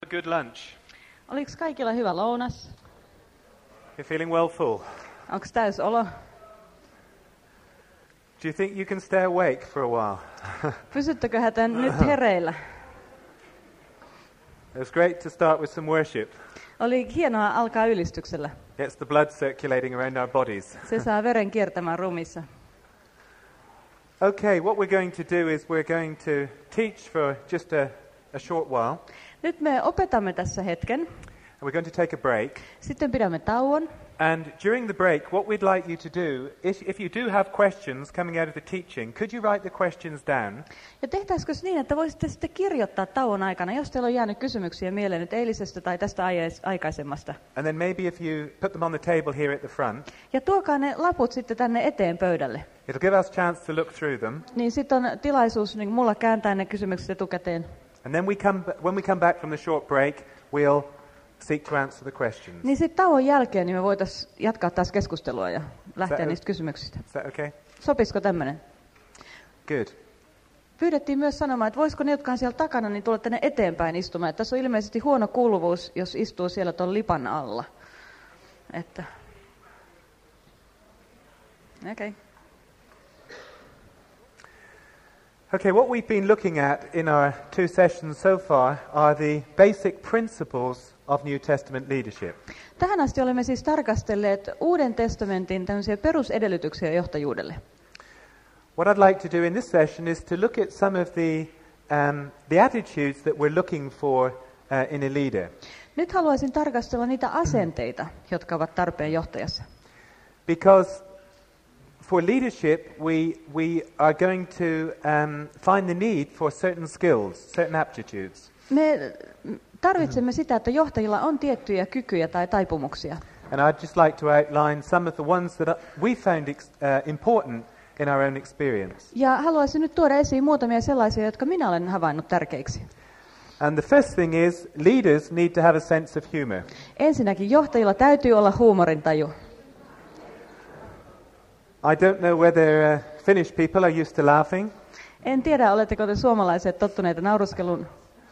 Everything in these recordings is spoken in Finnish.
good lunch? Oliko kaikilla hyvä lounas? You're feeling well full? Onko täys olo? Do you think you can stay awake for a while? Pysyttekö te nyt hereillä? It was great to start with some worship. Oli hienoa alkaa ylistyksellä. Gets the blood circulating around our bodies. Se saa veren kiertämään rumissa. Okay, what we're going to do is we're going to teach for just a short while. Nyt me opetamme tässä hetken. And we're going to take a break. Sitten pidämme tauon. And during the break, what we'd like you to do, if you do have questions coming out of the teaching, could you write the questions down? Ja tehtäisikö niin, että voisitte sitten kirjoittaa tauon aikana, jos teillä on jäänyt kysymyksiä mieleen nyt eilisestä tai tästä aikaisemmasta. And then maybe if you put them on the table here at the front. Ja tuokaa ne laput sitten tänne eteen pöydälle. It'll give us a chance to look through them. Niin sitten on tilaisuus niin mulla kääntää ne kysymykset etukäteen. And then when we come back from the short break, we'll seek to answer the questions. Niin sitten tauon jälkeen niin me voitaisiin jatkaa taas keskustelua ja lähteä niistä kysymyksistä. Is that okay? Sopisiko tämmöinen? Good. Pyydettiin myös sanomaan, että voisiko ne, jotka on siellä takana, niin tulla tänne eteenpäin istumaan. Että tässä on ilmeisesti huono kuuluvuus, jos istuu siellä tuon lipan alla. Että... Okay. Okay, what we've been looking at in our 2 sessions so far are the basic principles of New Testament leadership. Tähän asti olemme siis tarkastelleet Uuden testamentin tämmöisiä perusedellytyksiä johtajuudelle. What I'd like to do in this session is to look at some of the attitudes that we're looking for in a leader. Nyt haluaisin tarkastella niitä asenteita, jotka ovat tarpeen johtajassa. Because for leadership, we are going to find the need for certain skills, certain aptitudes. Me tarvitsemme sitä, että johtajilla on tiettyjä kykyjä tai taipumuksia. And I'd just like to outline some of the ones that we found important in our own experience. Ja haluaisin nyt tuoda esiin muutamia sellaisia, jotka minä olen havainnut tärkeiksi. And the first thing is, leaders need to have a sense of humor. Ensinnäkin johtajilla täytyy olla huumorintaju. I don't know whether Finnish people are used to laughing. En tiedä, oletteko te suomalaiset tottuneita nauruskeluun.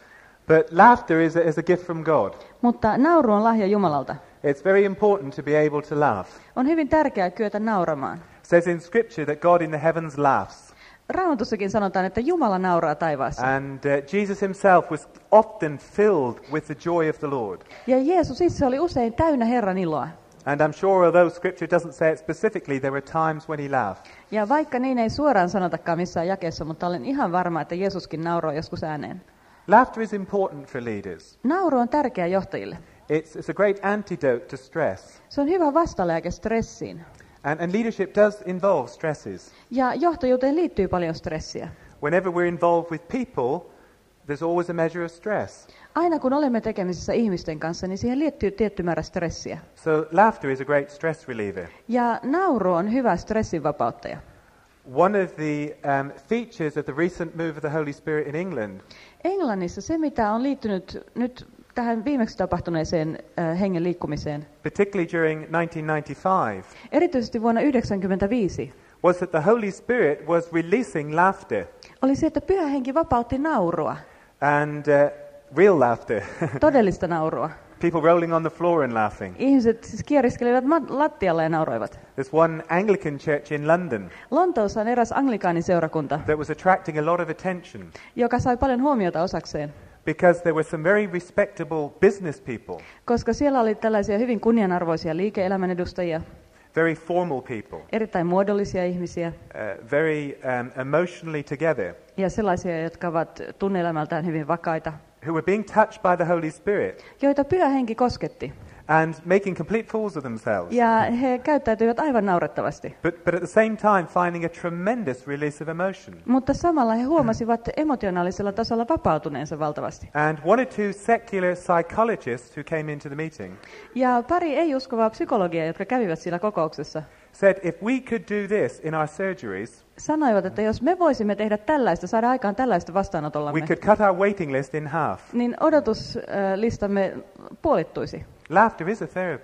But laughter is a gift from God. Mutta nauru on lahja Jumalalta. It's very important to be able to laugh. On hyvin tärkeää kyetä nauramaan. It says in Scripture that God in the heavens laughs. Raamatussakin sanotaan, että Jumala nauraa taivaassa. And Jesus himself was often filled with the joy of the Lord. Ja Jeesus itse oli usein täynnä Herran iloa. And I'm sure, although Scripture doesn't say it specifically, there were times when he laughed. Ja vaikka niin ei suoraan sanotakaan missään jakeessa, mutta olen ihan varma, että Jeesuskin nauroi joskus ääneen. Laughter is important for leaders. Nauru on tärkeä johtajille. It's a great antidote to stress. Se on hyvä vastalääke stressiin. And leadership does involve stresses. Ja johtajuuteen liittyy paljon stressiä. Whenever we're involved with people, there's always a measure of stress. Aina kun olemme tekemisissä ihmisten kanssa, niin siihen liittyy tietty määrä stressiä. So laughter is a great stress reliever. Ja nauru on hyvä stressin vapauttaja. One of the features of the recent move of the Holy Spirit in England Englannissa se, mitä on liittynyt nyt tähän viimeksi tapahtuneeseen hengen liikkumiseen, particularly during 1995, erityisesti vuonna 1995, was that the Holy Spirit was releasing laughter. oli se, että Pyhä Henki vapautti naurua, And real laughter. todellista naurua. People rolling on the floor and laughing. Ihmiset siis kieriskelivät lattialla ja nauroivat. There's one Anglican church in London Lontoossa on eräs anglikaaniseurakunta, that was attracting a lot of attention joka sai paljon huomiota osakseen, because there were some very respectable business people, koska siellä oli tällaisia hyvin kunnianarvoisia liike-elämän edustajia, very formal people, erittäin muodollisia ihmisiä very emotionally together, ja sellaisia, jotka ovat tunne-elämältään hyvin vakaita, who were being touched by the Holy Spirit joita Pyhä Henki kosketti. and making complete fools of themselves. Ja he käyttäytyivät aivan naurettavasti. But at the same time finding a tremendous release of emotion. Mutta samalla he huomasivat emotionaalisella tasolla vapautuneensa valtavasti. And 1 or 2 secular psychologists who came into the meeting Ja pari ei-uskovaa psykologia, jotka kävivät siellä kokouksessa, said if we could do this in our surgeries, sanoivat, että jos me voisimme tehdä tällaista, saada aikaan tällaista we vastaanotollamme, could cut our waiting list in half. niin odotuslistamme puolittuisi. Laughter is a therapy.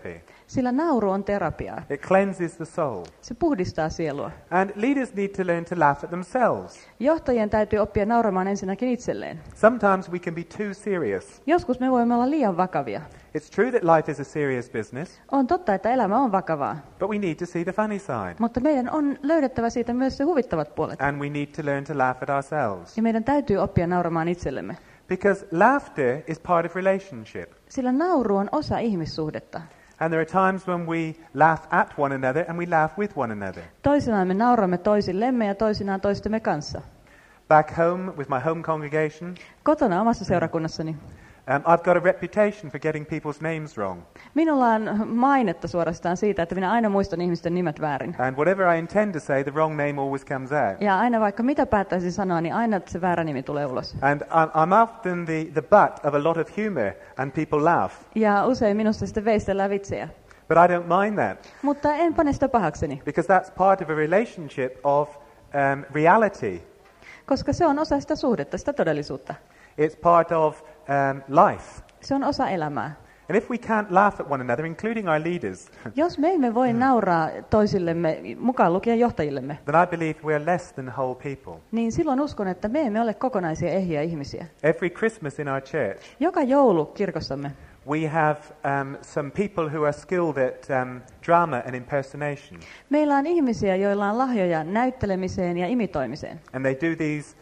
Sillä nauru on terapiaa. It cleanses the soul. Se puhdistaa sielua. And leaders need to learn to laugh at themselves. Johtajien täytyy oppia nauramaan ensinnäkin itselleen. Sometimes we can be too serious. Joskus me voimme olla liian vakavia. It's true that life is a serious business, On totta, että elämä on vakavaa, but we need to see the funny side. mutta meidän on löydettävä siitä myös se huvittavat puolet. And we need to learn to laugh at ourselves. Ja meidän täytyy oppia nauramaan itsellemme. Because laughter is part of relationship. Sillä nauru on osa ihmissuhdetta. And there are times when we laugh at one another and we laugh with one another. Toisinaan me nauramme toisillemme ja toisinaan toistemme kanssa. Back home with my home congregation, Kotona omassa seurakunnassani I've got a reputation for getting people's names wrong. minulla on mainetta suorastaan siitä, että minä aina muistan ihmisten nimet väärin. And whatever I intend to say, the wrong name always comes out. Ja aina vaikka mitä päättäisin sanoa, niin aina se väärä nimi tulee ulos. And I'm often the butt of a lot of humor, and people laugh. Ja usein minusta sitten veistellään vitsejä. But I don't mind that, Mutta en pane sitä pahakseni, because that's part of a relationship of reality. koska se on osa sitä suhdetta, sitä todellisuutta. It's part of life. Se on osa elämää. And if we can't laugh at one another, including our leaders, Jos me emme voi nauraa toisillemme, mukaan lukien johtajillemme, then I believe we are less than whole people. niin silloin uskon, että me emme ole kokonaisia ehjiä ihmisiä. Every Christmas in our church, Joka joulu kirkossamme we have some people who are skilled at drama and impersonation. meillä on ihmisiä, joilla on lahjoja näyttelemiseen ja imitoimiseen. And they do these,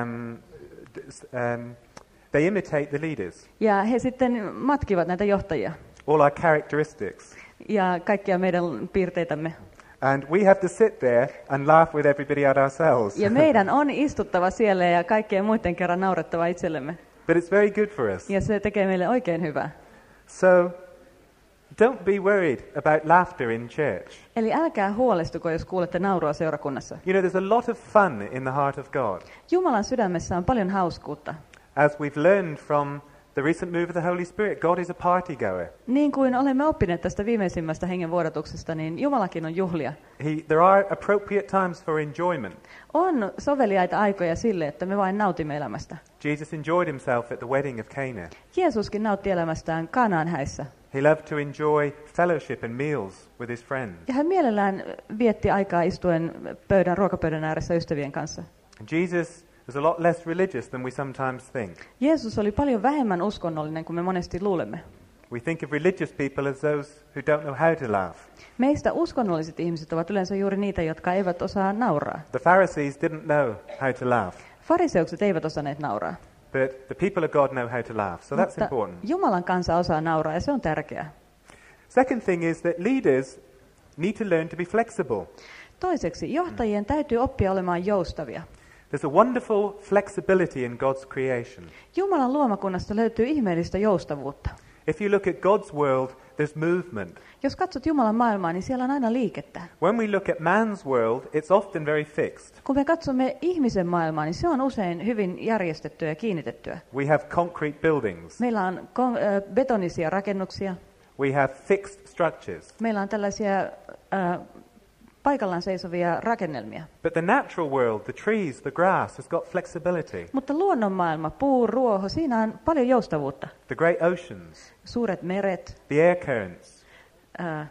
they imitate the leaders. Ja he sitten matkivat näitä johtajia All our characteristics. ja kaikkia meidän piirteitämme. And we have to sit there and laugh with everybody at ourselves. Ja meidän on istuttava siellä ja kaikkien muiden kerran naurettava itsellemme. But it's very good for us. Ja se tekee meille oikein hyvää. So don't be worried about laughter in church. Eli älkää huolestuko, jos kuulette naurua seurakunnassa. You know, there's a lot of fun in the heart of God. Jumalan sydämessä on paljon hauskuutta. As we've learned from the recent move of the Holy Spirit, God is a party goer. Niin kuin olemme oppineet tästä viimeisimmästä hengen vuodatuksesta, niin Jumalakin on juhlia. There are appropriate times for enjoyment. On soveliaita aikoja sille, että me vain nautimme elämästä. Jesus enjoyed himself at the wedding of Cana. Jeesuskin nautti elämästään Kanaan häissä. He loved to enjoy fellowship and meals with his friends. Ja hän mielellään vietti aikaa istuen ruokapöydän ääressä ystävien kanssa. Jesus was a lot less religious than we sometimes think. Jeesus oli paljon vähemmän uskonnollinen kuin me monesti luulemme. We think of religious people as those who don't know how to laugh. Meistä uskonnolliset ihmiset ovat yleensä juuri niitä, jotka eivät osaa nauraa. The Pharisees didn't know how to laugh, Fariseukset eivät osanneet nauraa. but the people of God know how to laugh, so that's Mutta important. Jumalan kansa osaa nauraa ja se on tärkeää. Second thing is that leaders need to learn to be flexible. Toiseksi, johtajien täytyy oppia olemaan joustavia. There's a wonderful flexibility in God's creation. Jumalan luomakunnasta löytyy ihmeellistä joustavuutta. If you look at God's world, there's movement. Jos katsot Jumalan maailmaa, niin siellä on aina liikettä. When we look at man's world, it's often very fixed. Kun me katsomme ihmisen maailmaa, niin se on usein hyvin järjestettyä ja kiinnitettyä. We have concrete buildings. Meillä on betonisia rakennuksia. We have fixed structures. Meillä on tällaisia paikallaan seisovia rakennelmia. But the natural world, the trees, the grass, has got flexibility. Mutta luonnonmaailma, puu, ruoho, siinä on paljon joustavuutta. The great oceans, Suuret meret, the air currents, ää,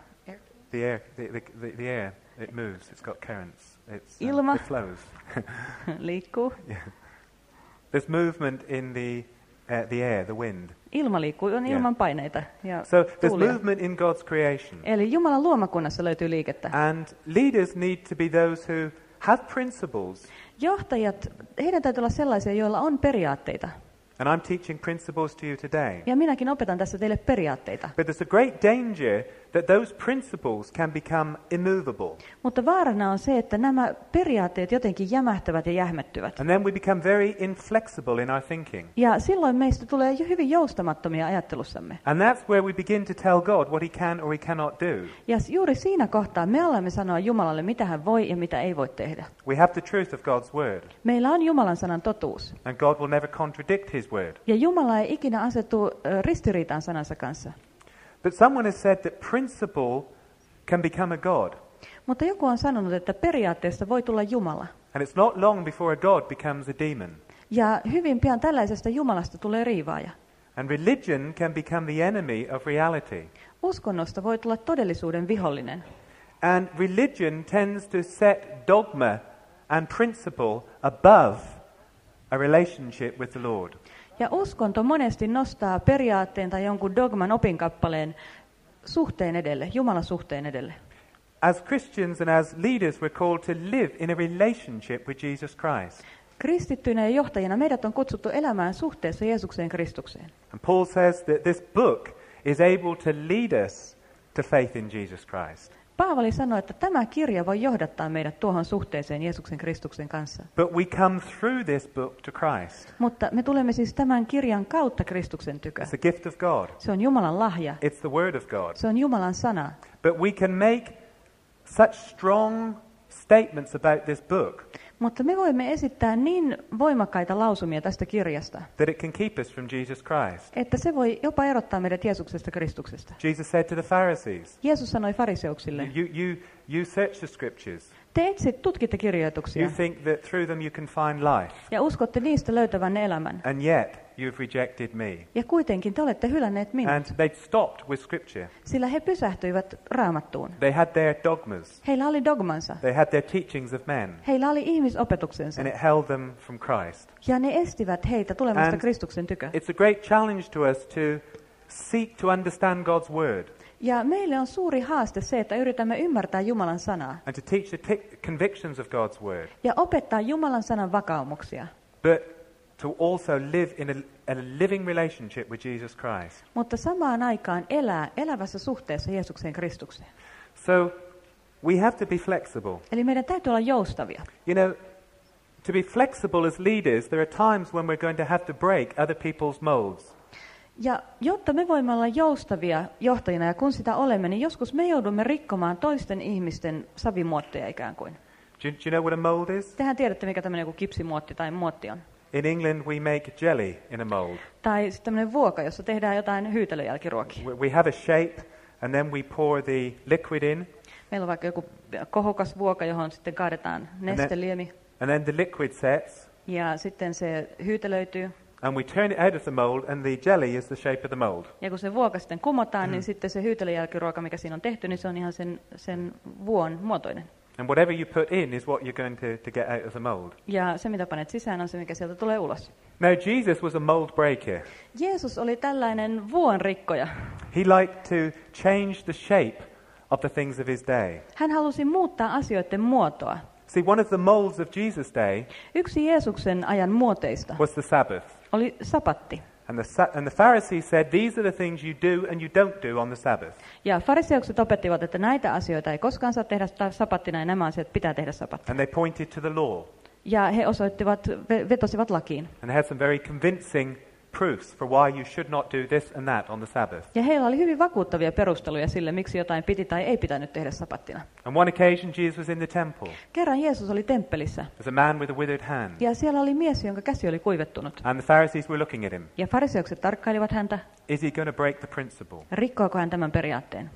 the air, it moves, it's got currents, Ilma. it flows. liikkuu. There's movement in the air, the wind. Ilma liikkuu, on ilman paineita ja So there's tuulia. movement in God's creation. Eli Jumalan luomakunnassa löytyy liikettä. And leaders need to be those who have principles. Johtajat, heidän täytyy olla sellaisia, joilla on periaatteita. And I'm teaching principles to you today. Ja minäkin opetan tässä teille periaatteita. But there's a great danger that those principles can become immovable. Mutta vaarana on se, että nämä periaatteet jotenkin jämähtävät ja jähmettyvät. And then we become very inflexible in our thinking. Ja silloin meistä tulee jo hyvin joustamattomia ajattelussamme. And that's where we begin to tell God what he can or he cannot do. Ja juuri siinä kohtaa me alamme sanoa Jumalalle, mitä hän voi ja mitä ei voi tehdä. We have the truth of God's word. Meillä on Jumalan sanan totuus. And God will never contradict his word. Ja Jumala ei ikinä asetu ristiriitaan sanansa kanssa. But someone has said that principle can become a God. Mutta joku on sanonut, että periaatteesta voi tulla Jumala. And it's not long before a God becomes a demon. Ja hyvin pian tällaisesta Jumalasta tulee riivaaja. And religion can become the enemy of reality. Uskonnosta voi tulla todellisuuden vihollinen. And religion tends to set dogma and principle above a relationship with the Lord. Ja uskonto monesti nostaa periaatteen tai jonkun dogman opinkappaleen suhteen edelle, Jumalan suhteen edelle. As Christians and as leaders we're called to live in a relationship with Jesus Christ. Kristittyinä ja johtajina meidät on kutsuttu elämään suhteessa Jeesukseen Kristukseen. And Paul says that this book is able to lead us to faith in Jesus Christ. Paavali sanoi, että tämä kirja voi johdattaa meidät tuohon suhteeseen Jeesuksen Kristuksen kanssa. But we come through this book to Christ. Mutta me tulemme siis tämän kirjan kautta Kristuksen tykö. It's a gift of God. Se on Jumalan lahja. It's the word of God. Se on Jumalan sana. But we can make such strong statements about this book Mutta me voimme esittää niin voimakkaita lausumia tästä kirjasta, that it can keep us from Jesus Christ. että se voi jopa erottaa meidät Jeesuksesta Kristuksesta. Jesus said to the Pharisees, Jeesus sanoi fariseuksille, you search the scriptures. te tutkite You kirjoituksia think that through them you can find life. ja uskotte niistä löytävänne elämän. And yet you've rejected me. Ja kuitenkin te olette hylänneet minut, And they stopped with scripture. sillä he pysähtyivät Raamattuun. They had their dogmas. Heillä oli dogmansa. They had their teachings of men. Heillä oli ihmisopetuksensa. And it held them from Christ. Ja ne estivät heitä tulemasta And Kristuksen tykö. It's a great challenge to us to seek to understand God's word Ja meille on suuri haaste se, että yritämme ymmärtää Jumalan sanaa and to teach the convictions of God's word, ja opettaa Jumalan sanan vakaumuksia. but to also live in a living relationship with Jesus Christ. Mutta samaan aikaan elää elävässä suhteessa Jeesukseen Kristukseen. So we have to be flexible. Eli meidän täytyy olla joustavia. You know, to be flexible as leaders, there are times when we're going to have to break other people's molds. Ja jotta me voimme olla joustavia johtajina, ja kun sitä olemme, niin joskus me joudumme rikkomaan toisten ihmisten savimuotteja ikään kuin. Do you know what a mold is? Tehän tiedätte, mikä tämmöinen joku kipsimuotti tai muotti on. In England we make jelly in a mold. Tai sitten tämmöinen vuoka, jossa tehdään jotain hyytelöjälkiruokia. We have a shape and then we pour the liquid in. Meillä on vaikka joku kohokas vuoka, johon sitten kaadetaan nesteliemi. And then the liquid sets. Ja sitten se hyytelöityy. And we turn it out of the mold and the jelly is the shape of the mold. Ja kun se vuoka sitten kumotaan, niin sitten se hyytelöjälkiruoka, mikä siinä on tehty, niin se on ihan sen vuon muotoinen. And whatever you put in is what you're going to get out of the mold. Ja se, mitä panet sisään, on se, mikä sieltä tulee ulos. Now Jesus was a mold breaker. Jeesus oli tällainen vuon rikkoja. He liked to change the shape of the things of his day. Hän halusi muuttaa asioiden muotoa. See, one of the molds of Jesus' day Yksi Jeesuksen ajan muoteista was the Sabbath. oli sapatti. And the Pharisees said, these are the things you do and you don't do on the Sabbath. Ja fariseukset opettivat, että näitä asioita ei koskaan saa tehdä sapattina, ja nämä asiat pitää tehdä sapattina. And they pointed to the law. Ja he vetosivat lakiin. And they had some very convincing proofs for why you should not do this and that on the Sabbath. Ja heillä oli hyvin vakuuttavia perusteluja sille, miksi jotain piti tai ei pitänyt tehdä sapattina. On one occasion, Jesus was in the temple. Kerran Jeesus oli temppelissä. There's a man with a withered hand. Ja siellä oli mies, jonka käsi oli kuivettunut. And the Pharisees were looking at him. Ja fariseukset tarkkailivat häntä. Is he going to break the principle? Rikkoako hän tämän periaatteen?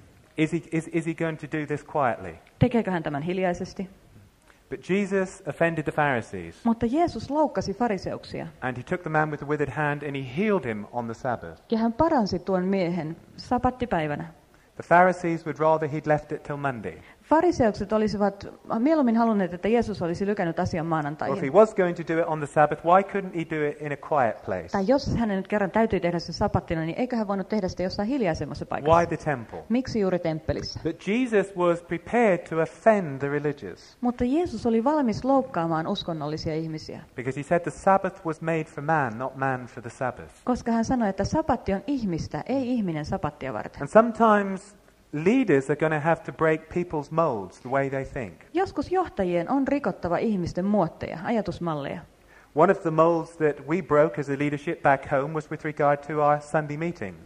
Is he going to do this quietly? Tekeekö hän tämän hiljaisesti? But Jesus offended the Pharisees. Mutta Jeesus loukkasi fariseuksia. And he took the man with the withered hand and he healed him on the Sabbath. Ja hän paransi tuon miehen sapattipäivänä. The Pharisees would rather he'd left it till Monday. Fariseukset olisivat mieluummin halunneet, että Jeesus olisi lykännyt asian Or if maanantaihin. he was going to do it on the Sabbath, why couldn't he do it in a quiet place? Tai jos hänen nyt kerran täytyy tehdä se sapattina, niin eikö hän voinut tehdä sitä jossain hiljaisemmassa Why paikassa? the temple? Miksi juuri temppelissä? But Jesus was prepared to offend the religious. Mutta Jeesus oli valmis loukkaamaan uskonnollisia ihmisiä, Because he said the Sabbath was made for man, not man for the Sabbath. koska hän sanoi, että sapatti on ihmistä, ei ihminen sapattia varten. And sometimes leaders are going to have to break people's molds, the way they think. Joskus johtajien on rikottava ihmisten muotteja, ajatusmalleja. One of the molds that we broke as a leadership back home was with regard to our Sunday meetings.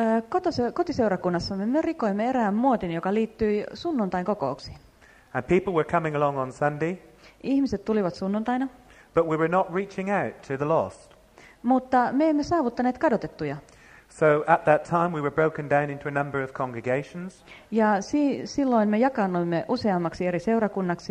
Kotiseurakunnassamme me rikoimme erään muotin, joka liittyi sunnuntain kokouksiin. And people were coming along on Sunday, Ihmiset tulivat sunnuntaina, but we were not reaching out to the lost. mutta me emme saavuttaneet kadotettuja. So at that time we were broken down into a number of congregations. Ja silloin me jakaannuimme useammaksi eri seurakunnaksi.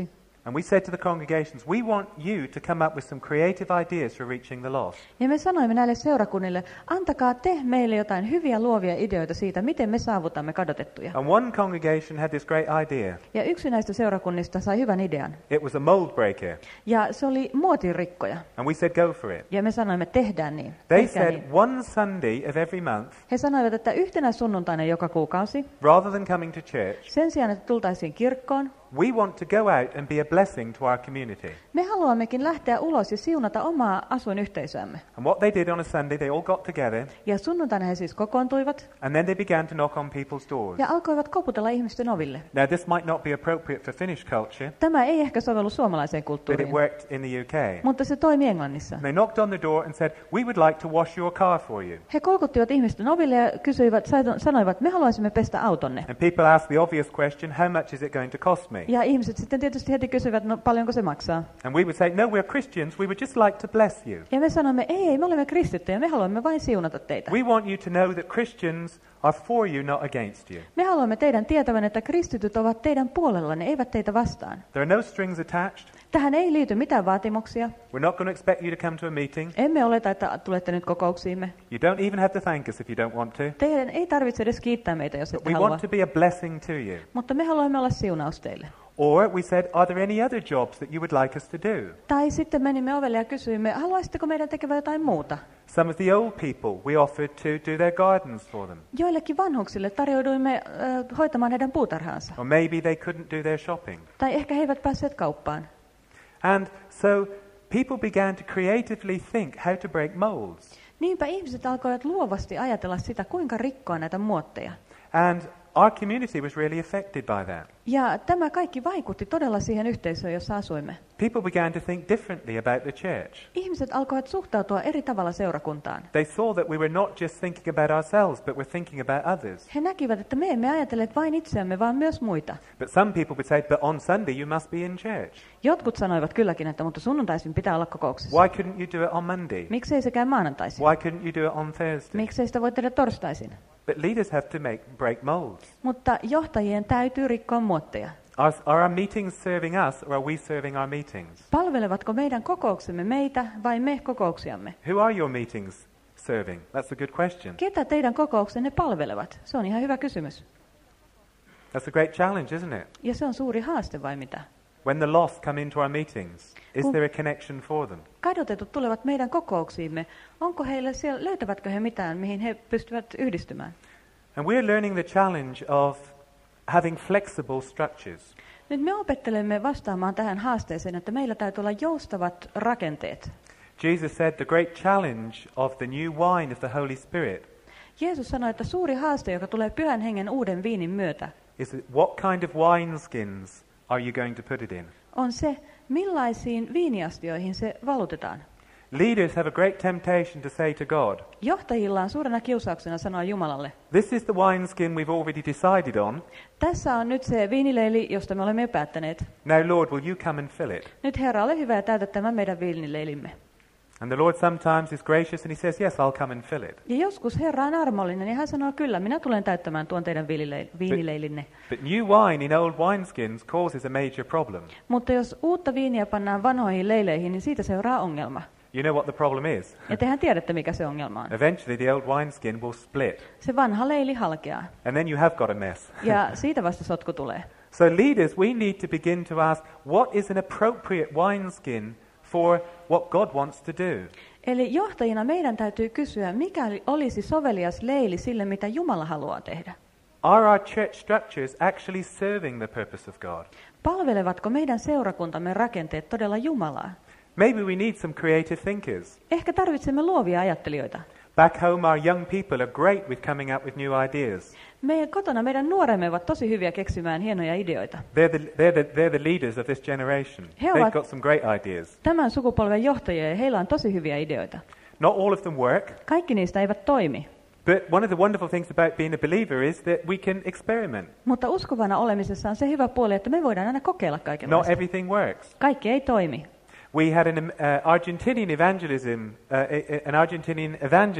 And we said to the congregations, we want you to come up with some creative ideas for reaching the lost. Ja me sanoimme näille seurakunnille, antakaa te meille jotain hyviä luovia ideoita siitä, miten me saavutamme kadotettuja. And one congregation had this great idea. Ja yksi näistä seurakunnista sai hyvän idean. It was a mold breaker. Ja se oli muotinrikkoja. And we said, go for it. Ja me sanoimme, tehdään niin. They Tehkää said niin. one Sunday of every month, He sanoivat, että yhtenä sunnuntaina joka kuukausi, rather than coming to church, sen sijaan, että tultaisiin kirkkoon, we want to go out and be a blessing to our community. me haluammekin lähteä ulos ja siunata omaa asuinyhteisöämme. And what they did on a Sunday, they all got together, Ja sunnuntaina he siis kokoontuivat and then they began to knock on people's doors. ja alkoivat koputella ihmisten oville. Now, this might not be appropriate for Finnish culture, Tämä ei ehkä sovellu suomalaiseen but it kulttuuriin, worked in the UK. mutta se toimi Englannissa. They knocked on the door and said, we would like to wash your car for you. He kolkuttivat ihmisten oville ja sanoivat, me haluaisimme pestä autonne. And people asked the obvious question, how much is it going to cost me? Ja ihmiset sitten tietysti heti kysyivät, no paljonko se maksaa. And we would say, no, we're Christians, we would just like to bless you. Ja me sanoimme, ei, me olemme kristittyjä, me haluamme vain siunata teitä. We want you to know that Christians are for you, not against you. Me haluamme teidän tietävän, että kristityt ovat teidän puolellanne, eivät teitä vastaan. There are no strings attached. Tähän ei liity mitään vaatimuksia. We're not going to expect you to come to a meeting. Emme oleta, että tulette nyt kokouksiimme. You don't even have to thank us if you don't want to. Teidän ei tarvitse edes kiittää meitä, jos But ette we halua. want to be a blessing to you. Mutta me haluamme olla siunaus teille. Or we said, are there any other jobs that you would like us to do? Tai sitten menimme ovelle ja kysyimme, haluaisitteko meidän tekevän jotain muuta? Some of the old people we offered to do their gardens for them. Joillekin vanhuksille tarjouduimme hoitamaan heidän puutarhaansa. Or maybe they couldn't do their shopping. Tai ehkä he eivät päässeet kauppaan. And so people began to creatively think how to break molds. Niinpä ihmiset alkoivat luovasti ajatella sitä, kuinka rikkoa näitä muotteja. And our community was really affected by that. Ja tämä kaikki vaikutti todella siihen yhteisöön, jossa asuimme. People began to think differently about the church. Ihmiset alkoivat suhtautua eri tavalla seurakuntaan. They saw that we were not just thinking about ourselves, but we're thinking about others. He näkivät, että me emme ajatelleet vain itseämme, vaan myös muita. But some people would say, but on Sunday you must be in church. Jotkut sanoivat kylläkin, että mutta sunnuntaisin pitää olla kokouksessa. Why couldn't you do it on Monday? Miksei se käy maanantaisin? Why couldn't you do it on Thursday? Miksei sitä voi tehdä torstaisin? But leaders have to break molds. Mutta johtajien täytyy rikkoa muotteja. Are our meetings serving us, or are we serving our meetings? Palvelevatko meidän kokouksemme meitä vai me kokouksiamme? Who are your meetings serving? That's a good question. Ketä teidän kokouksenne palvelevat? Se on ihan hyvä kysymys. That's a great challenge, isn't it? Ja se on suuri haaste vai mitä? When the lost come into our meetings, is Kun- there a connection for them? Kadotetut tulevat meidän kokouksiimme. Onko heille siellä, löytävätkö he mitään, mihin he pystyvät yhdistymään? And we're learning the challenge of having flexible structures. Nyt me opettelemme vastaamaan tähän haasteeseen, että meillä täytyy olla joustavat rakenteet. Jesus said the great challenge of the new wine of the Holy Spirit Jeesus sanoi, että suuri haaste, joka tulee Pyhän Hengen uuden viinin myötä, is that what kind of wineskins are you going to put it in? on se, millaisiin viiniastioihin se valutetaan. Leaders have a great temptation to say to God, Johtajilla on suurena kiusauksena sanoa Jumalalle, this is the wineskin we've already decided on. tässä on nyt se viinileili, josta me olemme jo päättäneet. Now, Lord, will you come and fill it? Nyt Herra, ole hyvä ja täytä tämä meidän viinileilimme. And the Lord sometimes is gracious and he says, yes, I'll come and fill it. Ja joskus Herra on armollinen ja hän sanoo, kyllä, minä tulen täyttämään tuon teidän viinileilinne. But new wine in old wineskins causes a major problem. Mutta jos uutta viiniä pannaan vanhoihin leileihin, niin siitä seuraa ongelma. You know what the problem is? Ja tehän tiedätte, mikä se ongelma on. Eventually the old wineskin will split. Se vanha leili halkeaa. And then you have got a mess. Ja siitä vasta sotku tulee. So leaders, we need to begin to ask, what is an appropriate wineskin for what God wants to do? Eli johtajina meidän täytyy kysyä, mikä olisi sovelias leili sille, mitä Jumala haluaa tehdä. Are our church structures actually serving the purpose of God? Palvelevatko meidän seurakuntamme rakenteet todella Jumalaa? Maybe we need some creative thinkers. Ehkä tarvitsemme luovia ajattelijoita. Back home, our young people are great with coming up with new ideas. Meidän kotona meidän nuoremme ovat tosi hyviä keksimään hienoja ideoita. They're the leaders of this generation. He They've ovat- got some great ideas. Tämän sukupolven johtajia ja heillä on tosi hyviä ideoita. Not all of them work, Kaikki niistä eivät toimi. but one of the wonderful things about being a believer is that we can experiment. Mutta uskovana olemisessa on se hyvä puoli, että me voidaan aina kokeilla Not kaikenlaista. everything works. Kaikki ei toimi. We had an Argentinian evangelist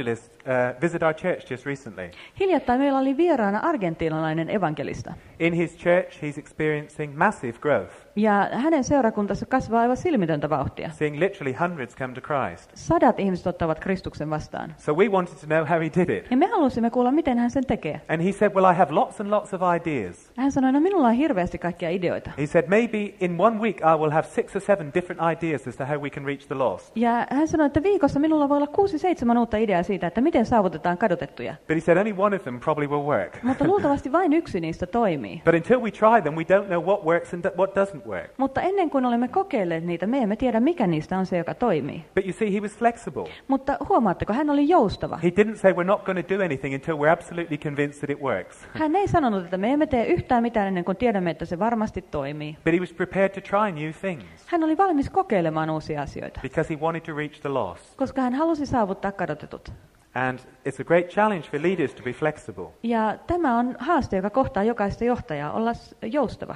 visit our church just recently. Hiljattain meillä oli vieraana argentiinalainen evankelista. In his church, he's experiencing massive growth, Ja hänen seurakuntansa kasvaa aivan silmitöntä vauhtia. seeing literally hundreds come to Christ. 100 ihmiset ottavat Kristuksen vastaan. So we wanted to know how he did it. Ja me halusimme kuulla, miten hän sen tekee. And he said, well, I have lots and lots of ideas. Hän sanoi, no minulla on hirveästi kaikkia ideoita. He said, maybe in 1 week I will have 6 or 7 different ideas as to how we can reach the lost. Ja hän sanoi, että viikossa minulla voi olla 6-7 uutta ideaa siitä, että miten saavutetaan kadotettuja. But he said only one of them probably will work. Mutta luultavasti vain yksi niistä toimii. But until we try them, we don't know what works and what doesn't work. Mutta ennen kuin olemme kokeilleet niitä, me emme tiedä, mikä niistä on se, joka toimii. But you see, he was flexible. Mutta huomaatteko, hän oli joustava. He didn't say we're not going to do anything until we're absolutely convinced that it works. Hän ei sanonut, että me emme tee yhtään mitään ennen kuin tiedämme, että se varmasti toimii. But he was prepared to try new things Hän oli valmis kokeilemaan uusia asioita, because he wanted to reach the lost. koska hän halusi saavuttaa kadotetut. And it's a great challenge for leaders to be flexible. Ja tämä on haaste, joka kohtaa jokaista johtajaa, olla joustava.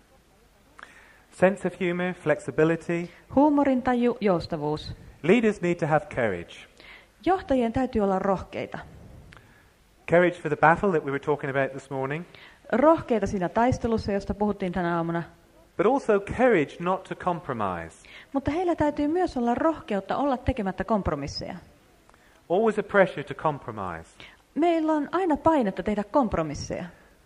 Sense of humor, flexibility. Huumorintaju, joustavuus. Leaders need to have courage. Johtajien täytyy olla rohkeita. Courage for the battle that we were talking about this morning, Rohkeita siinä taistelussa, josta puhuttiin tänä aamuna. but also courage not to compromise. Mutta heillä täytyy myös olla rohkeutta olla tekemättä kompromisseja. Always a pressure to compromise. Meillä on aina painetta tehdä kompromisseja.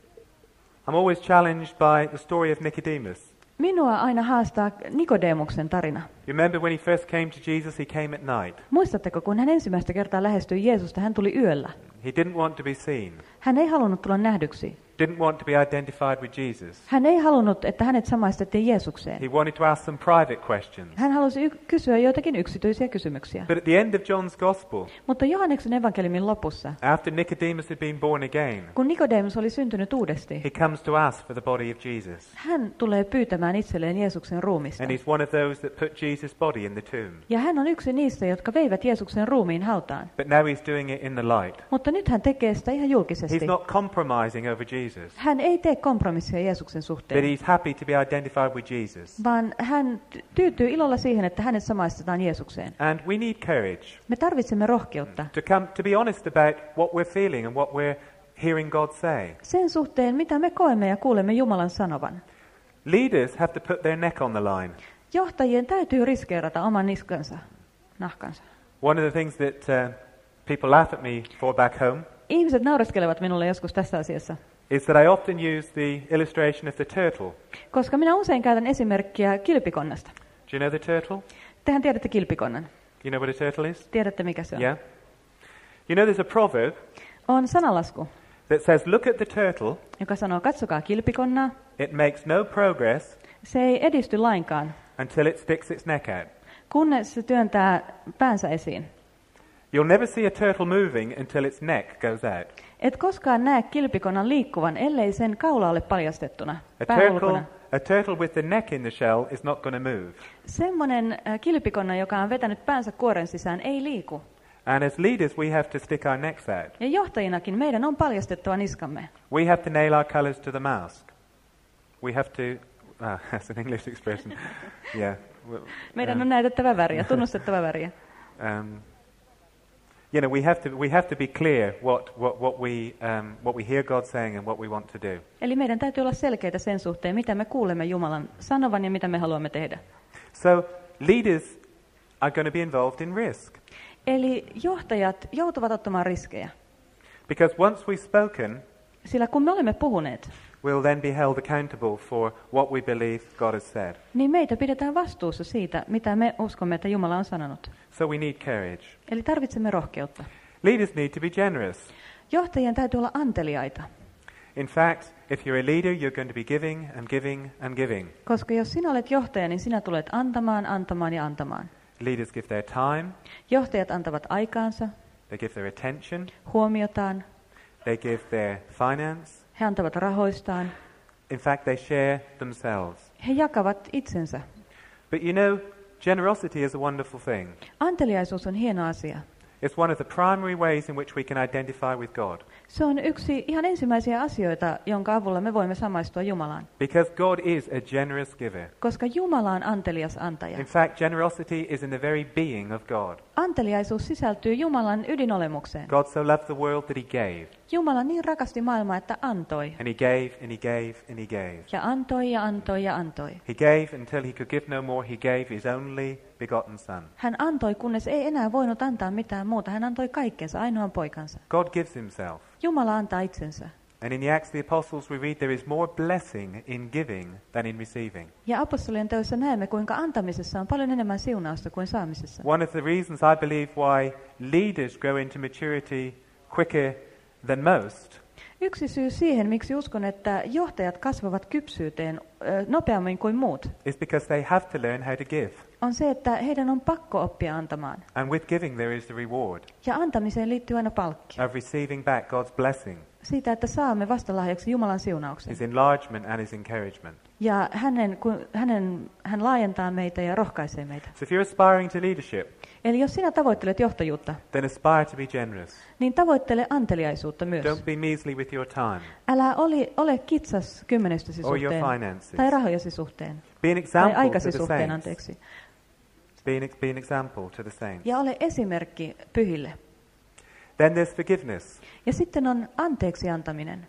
I'm always challenged by the story of Nicodemus. Minua aina haastaa Nikodemuksen tarina. You remember when he first came to Jesus, he came at night. Muistatteko, kun hän ensimmäistä kertaa lähestyi Jeesusta, hän tuli yöllä. He didn't want to be seen. Hän ei halunnut tulla nähdyksi. Didn't want to be identified with Jesus. Hän ei halunnut, että hänet samaistettiin Jeesukseen. He wanted to ask some private questions. Hän halusi kysyä joitakin yksityisiä kysymyksiä. But at the end of John's Gospel, Mutta Johanneksen evankeliumin lopussa, after Nicodemus had been born again, kun Nikodemus oli syntynyt uudesti, he comes to ask for the body of Jesus. hän tulee pyytämään itselleen Jeesuksen ruumista. And he's one of those that put Jesus' body in the tomb. Ja hän on yksi niistä, jotka veivät Jeesuksen ruumiin hautaan. But now he's doing it in the light. Mutta nyt hän tekee sitä ihan julkisesti. He's not compromising over Jesus, Hän ei tee kompromissia Jeesuksen but suhteen, he's happy to be identified with Jesus. vaan hän tyytyy ilolla siihen, että hänet samaistetaan Jeesukseen. And we need courage Me tarvitsemme rohkeutta to be honest about what we're feeling and what we're hearing God say. sen suhteen, mitä me koemme ja kuulemme Jumalan sanovan. Leaders have to put their neck on the line. Johtajien täytyy riskeerata oman niskansa, nahkansa. One of the things that people laugh at me for back home Ihmiset naureskelevat minulle joskus tässä asiassa, is that I often use the illustration of the turtle. koska minä usein käytän esimerkkiä kilpikonnasta. Do you know the turtle? Tehän tiedätte kilpikonnan. You know what a turtle is? Tiedätte, mikä se on? Yeah? You know there's a proverb On sanalasku, that says, look at the turtle, joka sanoo, katsokaa kilpikonnaa. it makes no progress Se ei edisty lainkaan, until it sticks its neck out. kunnes se työntää päänsä esiin. You'll never see a turtle moving until its neck goes out. Et koskaan näe kilpikonnan liikkuvan, ellei sen kaula ole paljastettuna, pää ulkona. A turtle with the neck in the shell is not going to move. Semmoinen kilpikonna, joka on vetänyt päänsä kuoren sisään, ei liiku. And as leaders, we have to stick our necks out. Ja johtajinakin meidän on paljastettava niskamme. We have to nail our colours to the mask. We have to, that's an English expression. Yeah. Meidän on näytettävä väriä, tunnustettava väriä. You know, we have to be clear what we hear God saying and what we want to do. Eli meidän täytyy olla selkeitä sen suhteen, mitä me kuulemme Jumalan sanovan ja mitä me haluamme tehdä. So leaders are going to be involved in risk. Eli johtajat joutuvat ottamaan riskejä. Because once we've spoken, Sillä kun me olemme puhuneet, we'll then be held accountable for what we believe God has said. niin meitä pidetään vastuussa siitä, mitä me uskomme, että Jumala on sanonut. So we need courage. Eli tarvitsemme rohkeutta. Leaders need to be generous. Johtajien täytyy olla anteliaita, In fact, if you're a leader, you're going to be giving and giving and giving. koska jos sinä olet johtaja, niin sinä tulet antamaan, antamaan ja antamaan. Leaders give their time, Johtajat antavat aikaansa, they give their attention, huomiotaan, they give their finance. he antavat rahoistaan, In fact, they share themselves. he jakavat itsensä. But you know, generosity is a wonderful thing. Anteliaisuus on hieno asia. It's one of the primary ways in which we can identify with God. Se on yksi ihan ensimmäisiä asioita, jonka avulla me voimme samaistua Jumalaan. Because God is a generous giver. Koska Jumala on antelias antaja. In fact, generosity is in the very being of God. Anteliaisuus sisältyy Jumalan ydinolemukseen. God so loved the world that he gave. Jumala niin rakasti maailmaa, että antoi. And he gave, and he gave, and he gave. Ja antoi ja antoi ja antoi. He gave until he could give no more. He gave his only begotten son. Hän antoi, kunnes ei enää voinut antaa mitään muuta. Hän antoi kaikkensa, ainoan poikansa. God gives himself. Jumala antaa itsensä. And in the Acts of the Apostles we read there is more blessing in giving than in receiving. Ja apostolien teoissa näemme, kuinka antamisessa on paljon enemmän siunausta kuin saamisessa. One of the reasons I believe why leaders grow into maturity quicker than most Yksi syy siihen, miksi uskon, että johtajat kasvavat kypsyyteen nopeammin kuin muut, is because they have to learn how to give. on se, että heidän on pakko oppia antamaan. And with giving there is the reward Ja antamiseen liittyy aina palkki. of receiving back God's blessing, Siitä, että saamme vastalahjaksi Jumalan siunauksen. his enlargement and his encouragement. Ja hän laajentaa meitä ja rohkaisee meitä. So if you're aspiring to leadership, Eli jos sinä tavoittelet johtajuutta, then aspire to be generous. niin tavoittele anteliaisuutta myös. Don't be measly with your time Älä ole kitsas kymmenestäsi or your suhteen finances. tai rahojasi suhteen Be an tai example to aikasi the suhteen, saints. anteeksi. Be an example to the saints. Ja ole esimerkki pyhille. Then there's forgiveness. Ja sitten on anteeksi antaminen.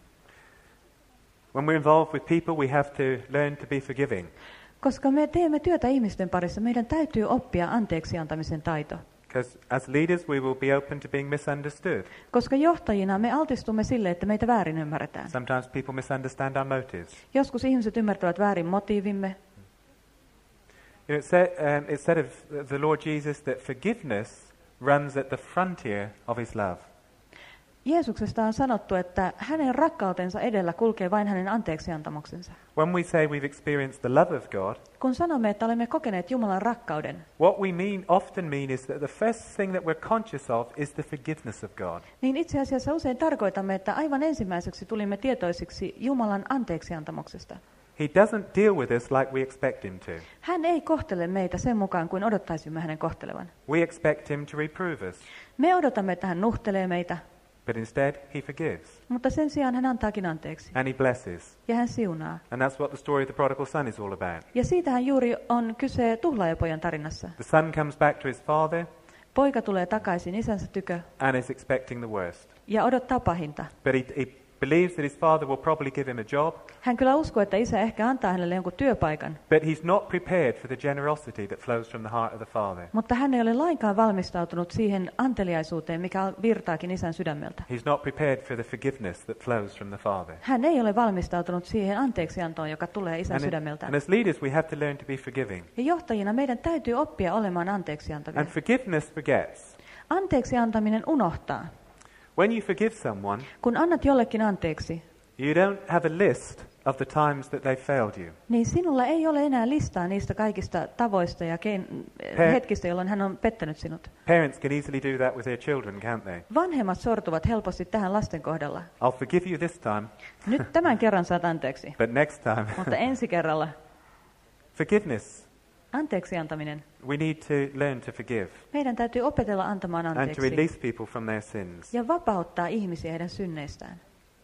When we're involved with people, we have to learn to be forgiving. Koska me teemme työtä ihmisten parissa, meidän täytyy oppia anteeksi antamisen taito. Because as leaders, we will be open to being misunderstood. Koska johtajina me altistumme sille, että meitä väärin ymmärretään. Sometimes people misunderstand our motives. Joskus ihmiset ymmärtävät väärin motiivimme. You know, it said of the Lord Jesus that forgiveness runs at the frontier of his love. Jeesuksesta on sanottu, että hänen rakkautensa edellä kulkee vain hänen anteeksiantamuksensa. When we say we've experienced the love of God, Kun sanomme, että olemme kokeneet Jumalan rakkauden, what we often mean is that the first thing that we're conscious of is the forgiveness of God. niin itse asiassa usein tarkoitamme, että aivan ensimmäiseksi tulimme tietoisiksi Jumalan anteeksiantamuksesta. He doesn't deal with us like we expect him to. Hän ei kohtele meitä sen mukaan, kuin odottaisimme hänen kohtelevan. We expect him to reprove us, Me odotamme, että hän nuhtelee meitä, but instead he forgives mutta sen sijaan hän antaakin anteeksi. and he blesses. Ja hän siunaa. And that's what the story of the prodigal son is all about. Ja siitähän juuri on kyse tuhlaajapojan tarinassa. The son comes back to his father Poika tulee takaisin isänsä tykö and is expecting the worst. ja odottaa pahinta. But he believes that his father will probably give him a job, Hän kyllä uskoo, että isä ehkä antaa hänelle jonkun työpaikan, but he's not prepared for the generosity that flows from the heart of the father. mutta hän ei ole lainkaan valmistautunut siihen anteliaisuuteen, mikä virtaakin isän sydämeltä. He's not prepared for the forgiveness that flows from the father. Hän ei ole valmistautunut siihen anteeksiantoon, joka tulee isän sydämeltä. And as leaders, we have to learn to be forgiving. Ja johtajina meidän täytyy oppia olemaan anteeksiantavia. And forgiveness forgets. Anteeksiantaminen unohtaa. When you forgive someone, Kun annat jollekin anteeksi, you don't have a list of the times that they failed you. niin sinulla ei ole enää listaa niistä kaikista tavoista ja hetkistä, jolloin hän on pettänyt sinut. Parents can easily do that with their children, can't they? Vanhemmat sortuvat helposti tähän lasten kohdalla. I'll forgive you this time, Nyt tämän kerran saat anteeksi, but next time. mutta ensi kerralla Forgiveness. anteeksi antaminen. We need to learn to forgive Meidän täytyy opetella antamaan and to anteeksi release people from their sins. ja vapauttaa ihmisiä heidän synneistään.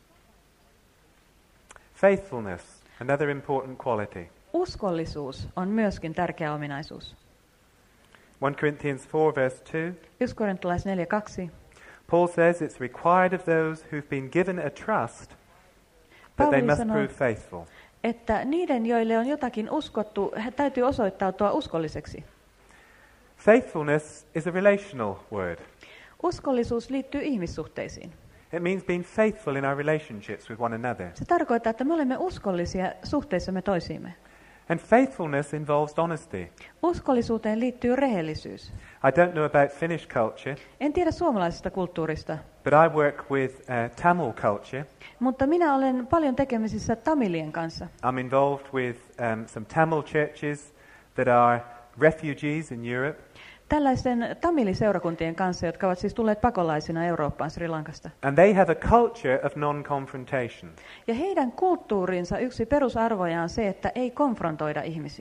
Faithfulness, another important quality. Uskollisuus on myöskin tärkeä ominaisuus. 1 Corinthians 4 verse 2. 1 Korintalais 4:2. Paul says it's required of those who've been given a trust that they Paavali must sanoo, prove faithful. että niiden, joille on jotakin uskottu, he täytyy osoittautua uskolliseksi. Faithfulness is a relational word. Uskollisuus liittyy ihmissuhteisiin. It means being faithful in our relationships with one another. Se tarkoittaa, että me olemme uskollisia suhteissamme toisiimme. And faithfulness involves honesty. Uskollisuuteen liittyy rehellisyys. I don't know about Finnish culture, En tiedä suomalaisesta kulttuurista, but I work with Tamil culture. mutta minä olen paljon tekemisissä tamilien kanssa. I'm involved with some Tamil churches that are refugees in Europe. Tällaisten tamiliseurakuntien kanssa, jotka ovat siis tulleet pakolaisina Eurooppaan Sri Lankasta. And they have a culture of non-confrontation. Ja heidän kulttuurinsa yksi perusarvoja on se, että ei konfrontoida ihmisiä.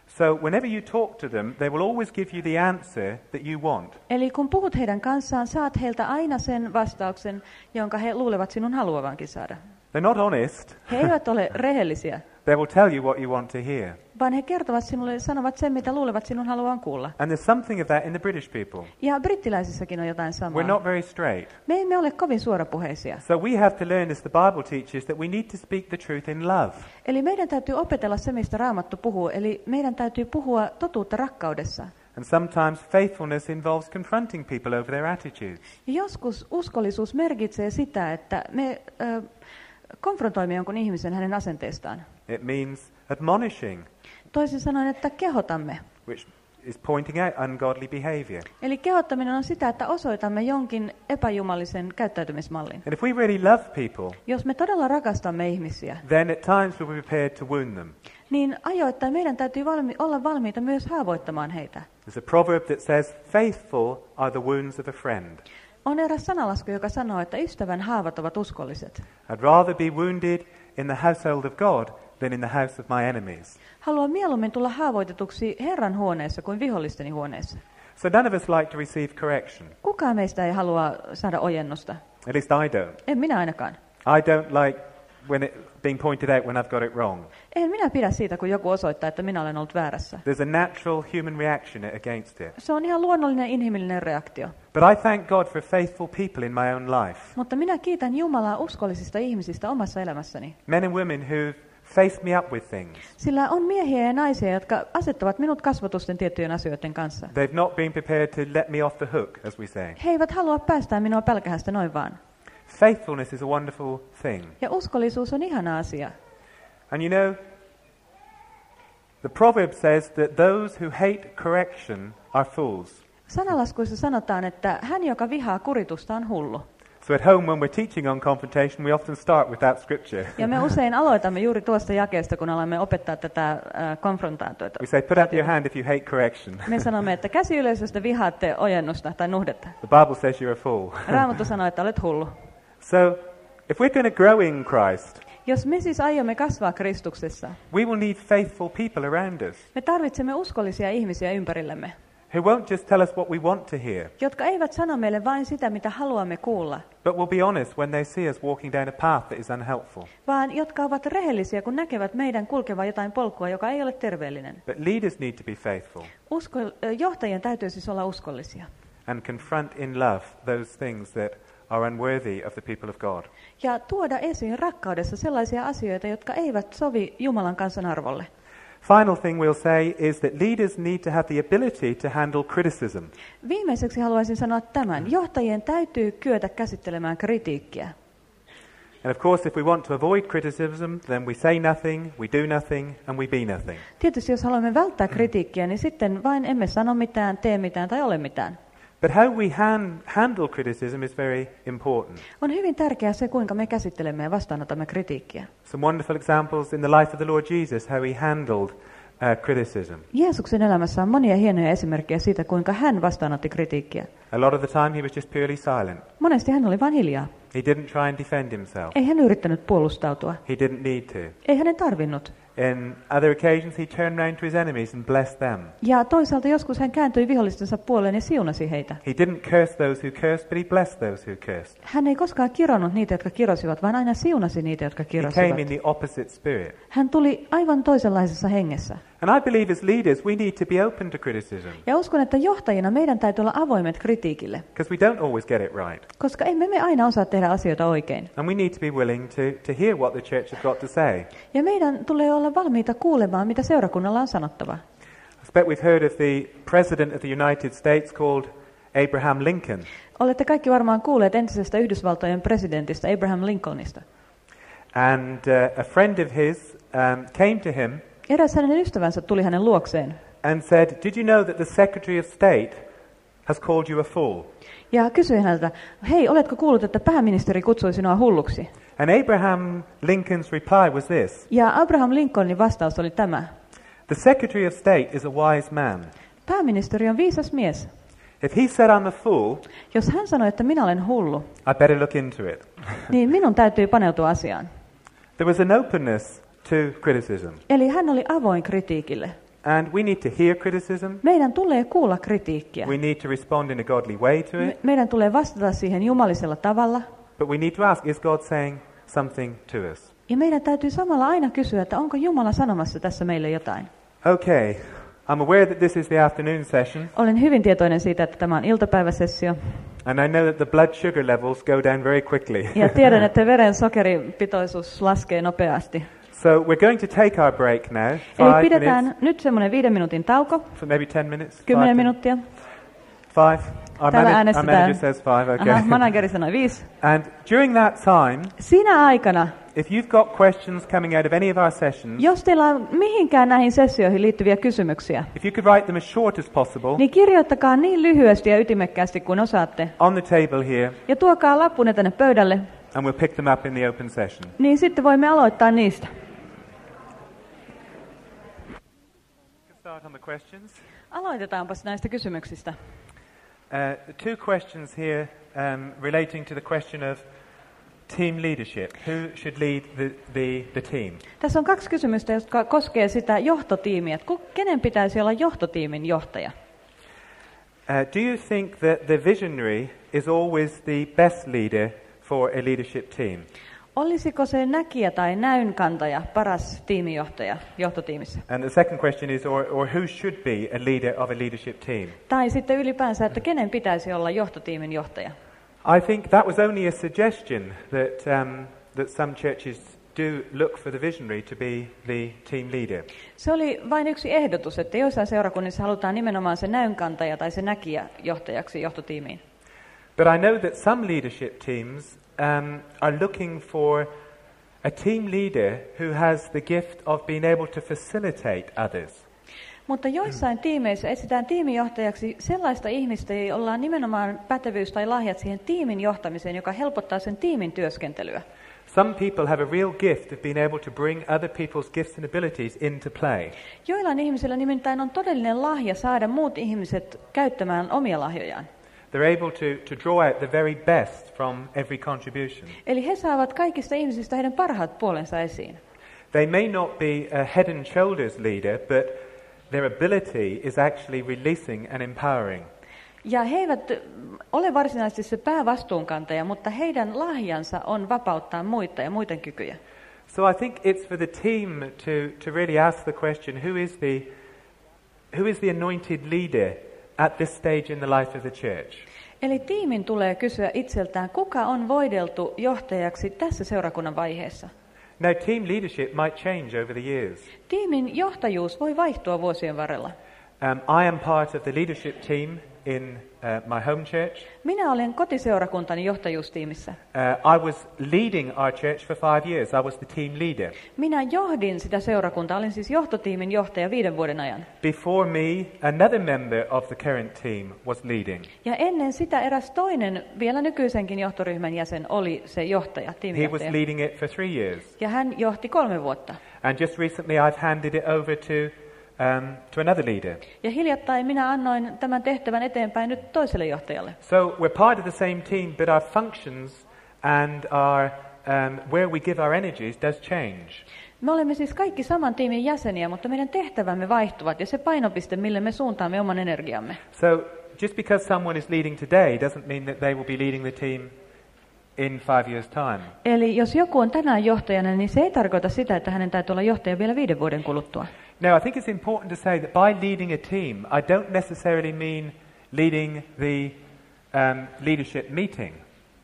So whenever you talk to them, they will always give you the answer that you want. Eli kun puhut heidän kanssaan, saat heiltä aina sen vastauksen, jonka he luulevat sinun haluavankin saada. They're not honest. He eivät ole rehellisiä, They will tell you what you want to hear. vaan he kertovat sinulle, sanovat sen, mitä luulevat sinun haluavan kuulla. And there's something of that in the British people. Ja brittiläisissäkin on jotain We're samaa. not very straight. Me emme ole kovin suorapuheisia. So we have to learn as the Bible teaches that we need to speak the truth in love. Eli meidän täytyy opetella se, mistä Raamattu puhuu. Eli meidän täytyy puhua totuutta rakkaudessa. And sometimes faithfulness involves confronting people over their attitudes. Ja joskus uskollisuus merkitsee sitä, että me konfrontoimme jonkun ihmisen hänen asenteestaan. It means admonishing, Toisin sanoen, että kehotamme. which is pointing out ungodly behavior. Eli kehottaminen on sitä, että osoitamme jonkin epäjumalisen käyttäytymismallin. And if we really love people, Jos me todella rakastamme ihmisiä, then at times we'll be prepared to wound them. niin ajoittain meidän täytyy olla valmiita myös haavoittamaan heitä. There's a proverb that says, faithful are the wounds of a friend. On eräs sanalasku, joka sanoo, että ystävän haavat ovat uskolliset. I'd rather be wounded in the household of God than in the house of my enemies. Haluan mieluummin tulla haavoitetuksi Herran huoneessa kuin vihollisteni huoneessa. So none of us like to receive correction. Kukaan meistä ei halua saada ojennusta. At least I don't. En minä ainakaan. I don't like being pointed out when I've got it wrong. En minä pidä siitä, kun joku osoittaa, että minä olen ollut väärässä. There's a natural human reaction against it. Se on ihan luonnollinen inhimillinen reaktio. But I thank God for faithful people in my own life. Mutta minä kiitän Jumalaa uskollisista ihmisistä omassa elämässäni. Men and women who've faced me up with things. Sillä on miehiä ja naisia, jotka asettavat minut kasvotusten tiettyjen asioiden kanssa. They've not been prepared to let me off the hook, as we say. He eivät halua päästää minua pälkähästä noin vaan. Faithfulness is a wonderful thing. Ja uskollisuus on ihana asia. And you know, the proverb says that those who hate correction are fools. Sanalaskuissa sanotaan, että hän, joka vihaa kuritusta, on hullu. So at home when we're teaching on confrontation, we often start with that scripture. Ja me usein aloitamme juuri tuosta jakeesta, kun alamme opettaa tätä konfrontaatiota. We say, put up your hand if you hate correction. Me sanomme, että käsi ylös, jos te vihaatte ojennusta tai nuhdetta. The Bible says you're a fool. Raamattu sanoo, että olet hullu. So if we're going to grow in Christ, Jos me siis aiomme kasvaa Kristuksessa, we will need faithful people around us me tarvitsemme uskollisia ihmisiä ympärillemme, who won't just tell us what we want to hear, jotka eivät sano meille vain sitä, mitä haluamme kuulla, but will be honest when they see us walking down a path that is unhelpful. vaan jotka ovat rehellisiä, kun näkevät meidän kulkevan jotain polkua, joka ei ole terveellinen. But leaders need to be faithful Johtajien täytyy siis olla uskollisia. and confront in love those things that are unworthy of the people of God. Ja tuoda esiin rakkaudessa sellaisia asioita, jotka eivät sovi Jumalan kansan arvolle. Final thing we'll say is that leaders need to have the ability to handle criticism. Viimeiseksi haluaisin sanoa tämän. Johtajien täytyy kyetä käsittelemään kritiikkiä. And of course, if we want to avoid criticism, then we say nothing, we do nothing, and we be nothing. Tietysti jos haluamme välttää kritiikkiä, niin sitten vain emme sano mitään, tee mitään tai ole mitään. But how we handle criticism is very important. On hyvin tärkeää se, kuinka me käsittelemme ja vastaanotamme kritiikkiä. Some wonderful examples in the life of the Lord Jesus, how he handled criticism. Jeesuksen elämässä on monia hienoja esimerkkejä siitä, kuinka hän vastaanotti kritiikkiä. A lot of the time he was just purely silent. Monesti hän oli vain hiljaa. He didn't try and defend himself. Ei hän yrittänyt puolustautua. He didn't need to. Ei hänen tarvinnut. In other occasions he turned round to his enemies and blessed them. Ja toisaalta joskus hän kääntyi vihollistensa puoleen ja siunasi heitä. He didn't curse those who cursed, but he blessed those who cursed. Hän ei koskaan kironnut niitä, jotka kirosivat, vaan aina siunasi niitä, jotka He kirosivat. came in the opposite spirit. Hän tuli aivan toisenlaisessa hengessä. And I believe as leaders we need to be open to criticism, Ja uskon, että johtajina meidän täytyy olla avoimet kritiikille, because we don't always get it right. koska emme me aina osaa tehdä asioita oikein. And we need to be willing to hear what the church has got to say. Ja meidän tulee olla valmiita kuulemaan, mitä seurakunnalla on sanottava. I expect we've heard of the President of the United States called Abraham Lincoln. Olette kaikki varmaan kuulleet entisestä Yhdysvaltojen presidentistä Abraham Lincolnista. And a friend of his came to him Eräs hänen ystävänsä tuli hänen luokseen and said, "Did you know that the Secretary of State has called you a fool?" ja kysyi häneltä, hei, oletko kuullut, että pääministeri kutsui sinua hulluksi? And Abraham Lincoln's reply was this: Ja Abraham Lincolnin vastaus oli tämä. "The Secretary of State is a wise man. Pääministeri on viisas mies. If he said I'm a fool, Jos hän sanoi, että minä olen hullu, I better look into it." niin minun täytyy paneutua asiaan. There was an openness to criticism. Eli hän oli avoin kritiikille. And we need to hear criticism. Meidän tulee kuulla kritiikkiä. We need to respond in a godly way to it. Meidän tulee vastata siihen jumalisella tavalla. But we need to ask, is God saying something to us? Ja meidän täytyy samalla aina kysyä, että onko Jumala sanomassa tässä meille jotain. Okay, I'm aware that this is the afternoon session. Olen hyvin tietoinen siitä, että tämä on iltapäiväsessio. And I know that the blood sugar levels go down very quickly. Ja tiedän, että veren sokeripitoisuus laskee nopeasti. So we're going to take our break now. Eli pidetään nyt semmoinen 5 minuutin tauko. So maybe 10 minutes? 10 minuuttia. 5? Our manager says 5, okay. Aha, manageri sanoi 5. And during that time, Siinä aikana, if you've got questions coming out of any of our sessions, jos teillä on mihinkään näihin sessioihin liittyviä kysymyksiä, if you could write them as short as possible niin kirjoittakaa niin lyhyesti ja ytimekkäästi kuin osaatte. on the table here, Ja tuokaa lappunne tänne pöydälle, and we'll pick them up in the open session. niin sitten voimme aloittaa niistä. Start on the questions. Aloitetaanpas näistä kysymyksistä. Two questions here relating to the question of team leadership. Who should lead the team? Tässä on 2 kysymystä, jotka koskee sitä johtotiimiä. Kenen pitäisi olla johtotiimin johtaja? Do you think that the visionary is always the best leader for a leadership team? Olisiko se näkijä tai näynkantaja paras tiimijohtaja johtotiimissä? And the second question is, or who should be a leader of a leadership team? Tai sitten ylipäänsä, että kenen pitäisi olla johtotiimin johtaja? I think that was only a suggestion that some churches do look for the visionary to be the team leader. Se oli vain yksi ehdotus, että joissain seurakunnissa halutaan nimenomaan se näynkantaja tai se näkijä johtajaksi johtotiimiin. But I know that some leadership teams are looking for a team leader who has the gift of being able to facilitate others. Mutta joissain tiimeissä etsitään tiimijohtajaksi sellaista ihmistä, jolla on nimenomaan pätevyys tai lahjat siihen tiimin johtamiseen, joka helpottaa sen tiimin työskentelyä. Some people have a real gift of being able to bring other people's gifts and abilities into play. Joillain ihmisillä nimittäin on todellinen lahja saada muut ihmiset käyttämään omia lahjojaan. They're able to draw out the very best from every contribution. Eli he saavat kaikista ihmisistä heidän parhaat puolensa esiin. They may not be a head and shoulders leader, but their ability is actually releasing and empowering. Ja he eivät ole varsinaisesti se päävastuunkantaja, mutta heidän lahjansa on vapauttaa muita ja muiden kykyjä. So I think it's for the team to really ask the question, who is the anointed leader at this stage in the life of the church? Eli tiimin tulee kysyä itseltään, kuka on voideltu johtajaksi tässä seurakunnan vaiheessa. Now, team leadership might change over the years. Tiimin johtajuus voi vaihtua vuosien varrella. I am part of the leadership team in my home church. Minä olen kotiseurakuntani johtajuustiimissä. I was leading our church for 5 years. I was the team leader. Minä johdin sitä seurakuntaa, olin siis johtotiimin johtaja 5 vuoden ajan. Before me, another member of the current team was leading. Ja ennen sitä eräs toinen, vielä nykyisenkin johtoryhmän jäsen oli se johtaja, tiimijohtaja. He was leading it for 3 years. Ja hän johti 3 vuotta. And just recently I've handed it over to another leader. Ja hiljattain minä annoin tämän tehtävän eteenpäin nyt toiselle johtajalle. So we're part of the same team, but our functions and our where we give our energies does change. Me olemme siis kaikki saman tiimin jäseniä, mutta meidän tehtävämme vaihtuvat ja se painopiste, mille me suuntaamme oman energiamme. So just because someone is leading today doesn't mean that they will be leading the team in 5 years' time. Eli jos joku on tänään johtajana, niin se ei tarkoita sitä, että hänen täytyy olla johtaja vielä 5 vuoden kuluttua. Now, I think it's important to say that by leading a team, I don't necessarily mean leading the leadership meeting.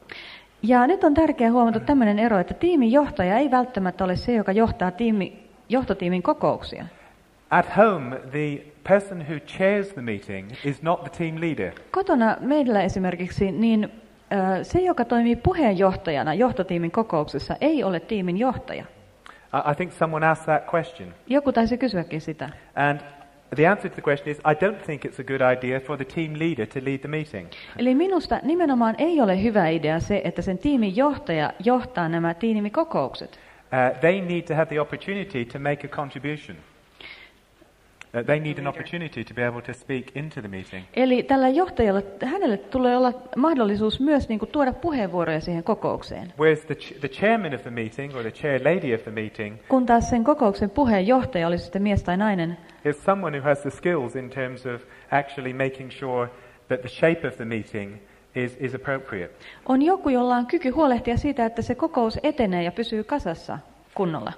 Ja nyt on tärkeää huomata tämmöinen ero, että tiimin johtaja ei välttämättä ole se, joka johtaa johtotiimin kokouksia. At home, the person who chairs the meeting is not the team leader. Kotona meillä esimerkiksi, niin se, joka toimii puheenjohtajana johtotiimin kokouksessa, ei ole tiimin johtaja. I think someone asked that question. Joku taisi kysyäkin sitä. And the answer to the question is, I don't think it's a good idea for the team leader to lead the meeting. Eli minusta nimenomaan ei ole hyvä idea se, että sen tiimin johtaja johtaa nämä tiimikokoukset. They need to have the opportunity to make a contribution. They need an opportunity to be able to speak into the meeting. Eli tällä johtajalla, hänelle tulee olla mahdollisuus myös niin kuin tuoda puheenvuoroja siihen kokoukseen. Whereas the chairman of the meeting or the chair lady of the meeting Kun taas sen kokouksen puheenjohtaja, oli sitten mies tai nainen, is someone who has the skills in terms of actually making sure that the shape of the meeting is appropriate. on joku, jolla on kyky huolehtia siitä, että se kokous etenee ja pysyy kasassa kunnolla.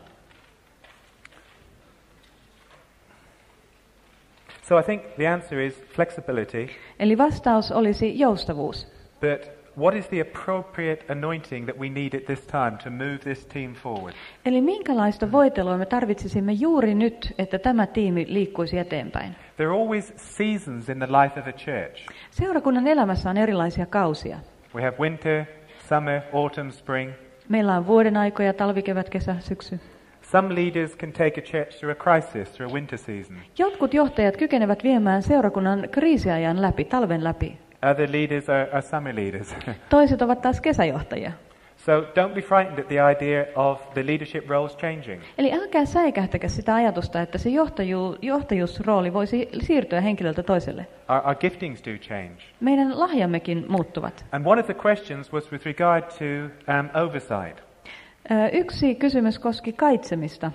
So I think the answer is flexibility, Eli vastaus olisi joustavuus. but what is the appropriate anointing that we need at this time to move this team forward? Eli minkälaista voitelua me tarvitsisimme juuri nyt, että tämä tiimi liikkuisi eteenpäin? There are always seasons in the life of a church. Seurakunnan elämässä on erilaisia kausia. We have winter, summer, autumn, spring. Meillä on vuoden aikoja, talvi, kevät, kesä, syksy. Some leaders can take a church through a crisis, through a winter season. Jotkut johtajat kykenevät viemään seurakunnan kriisiajan läpi, talven läpi. Other leaders are summer leaders. Toiset ovat taas kesäjohtajia. So don't be frightened at the idea of the leadership roles changing. Eli älkää säikähtäkö sitä ajatusta, että se johtajuusrooli voisi siirtyä henkilöltä toiselle. Our giftings do change. Meidän lahjammekin muuttuvat. And one of the questions was with regard to oversight. Yksi kysymys koski kaitsemista.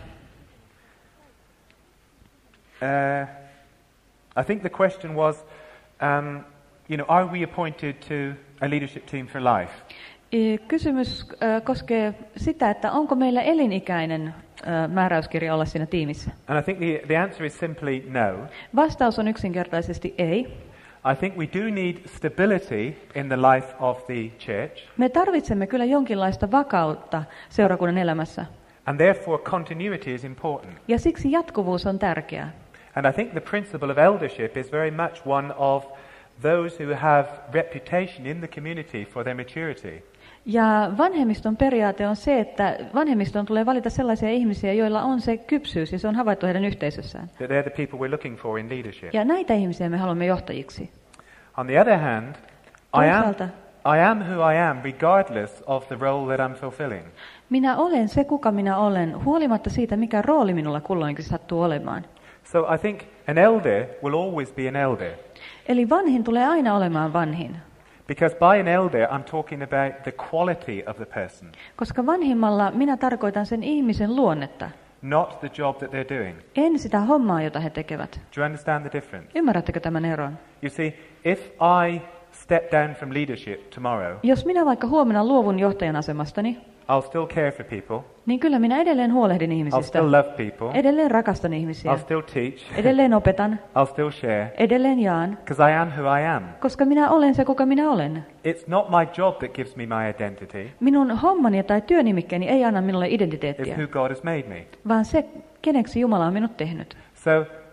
I think the question was, are we appointed to a leadership team for life? Kysymys koskee sitä, että onko meillä elinikäinen määräyskirja olla siinä tiimissä. And I think the answer is simply no. Vastaus on yksinkertaisesti ei. I think we do need stability in the life of the church. Me tarvitsemme kyllä jonkinlaista vakautta seurakunnan elämässä. And therefore continuity is important. Ja siksi jatkuvuus on tärkeää. And I think the principle of eldership is very much one of those who have reputation in the community for their maturity. Ja vanhemmiston periaate on se, että vanhemmiston tulee valita sellaisia ihmisiä, joilla on se kypsyys, ja se on havaittu heidän yhteisössään. That they're the people we're looking for in leadership. Ja näitä ihmisiä me haluamme johtajiksi. On the other hand, Toisaalta I am who I am regardless of the role that I'm fulfilling. minä olen se, kuka minä olen, huolimatta siitä, mikä rooli minulla kulloinkin sattuu olemaan. So I think an elder will always be an elder. Eli vanhin tulee aina olemaan vanhin. Because by an elder, I'm talking about the quality of the person, Koska vanhimmalla minä tarkoitan sen ihmisen luonnetta, not the job that they're doing. en sitä hommaa, jota he tekevät. Do you understand the difference? Ymmärrättekö tämän eron? You see, if I step down from leadership tomorrow, Jos minä vaikka huomenna luovun johtajan asemastani, I'll still care for people. niin kyllä minä edelleen huolehdin I'll ihmisistä. still love people. Edelleen rakastan ihmisiä. I'll still teach. Edelleen opetan. I'll still share. Edelleen jaan. Because I am who I am. Koska minä olen se, kuka minä olen. It's not my job that gives me my identity. Minun hommani tai työnimikkeeni ei anna minulle It's identiteettiä, who God has made me. vaan se, keneksi Jumala on minut tehnyt. So,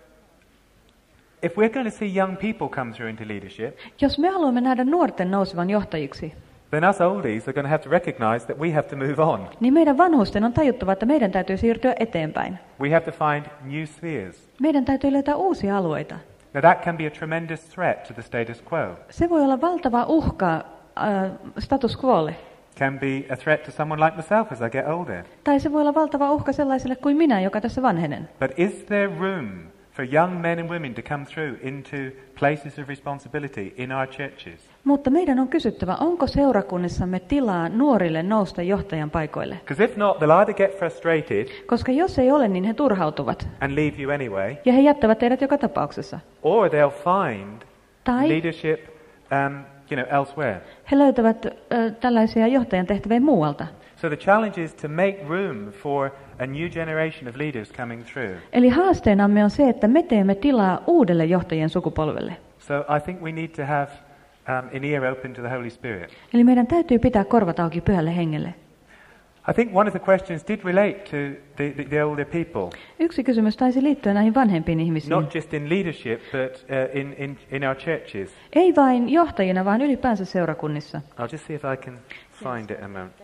if we're going to see young people come through into leadership, Jos me haluamme nähdä nuorten nousevan johtajiksi, then us oldies are going to have to recognize that we have to move on. niin meidän vanhusten on tajuttava, että meidän täytyy siirtyä eteenpäin. We have to find new spheres. Meidän täytyy löytää uusia alueita. Now that can be a tremendous threat to the status quo. Se voi olla valtava uhka status quolle. Can be a threat to someone like myself as I get older. Tai se voi olla valtava uhka sellaiselle kuin minä, joka tässä vanhenen. But is there room for young men and women to come through into places of responsibility in our churches? Mutta meidän on kysyttävä, onko seurakunnissamme tilaa nuorille nousta johtajan paikoille? Because if not, they'll either get frustrated Koska jos ei ole, niin he turhautuvat. and leave you anyway, Ja he jättävät teidät joka tapauksessa. or they'll find Tai leadership elsewhere. he löytävät tällaisia johtajan tehtäviä muualta. So the challenge is to make room for a new generation of leaders coming through. Eli haasteenamme on se, että me teemme tilaa uudelle johtajien sukupolvelle. So I think we need to have an ear open to the Holy Spirit. Eli meidän täytyy pitää korvat auki Pyhälle Hengelle. I think one of the questions did relate to the older people, Yksi kysymys taisi liittyä näihin vanhempiin ihmisiin. not just in leadership, but in our churches. Ei vain johtajina, vaan ylipäänsä seurakunnissa. I'll just see if I can find it a moment.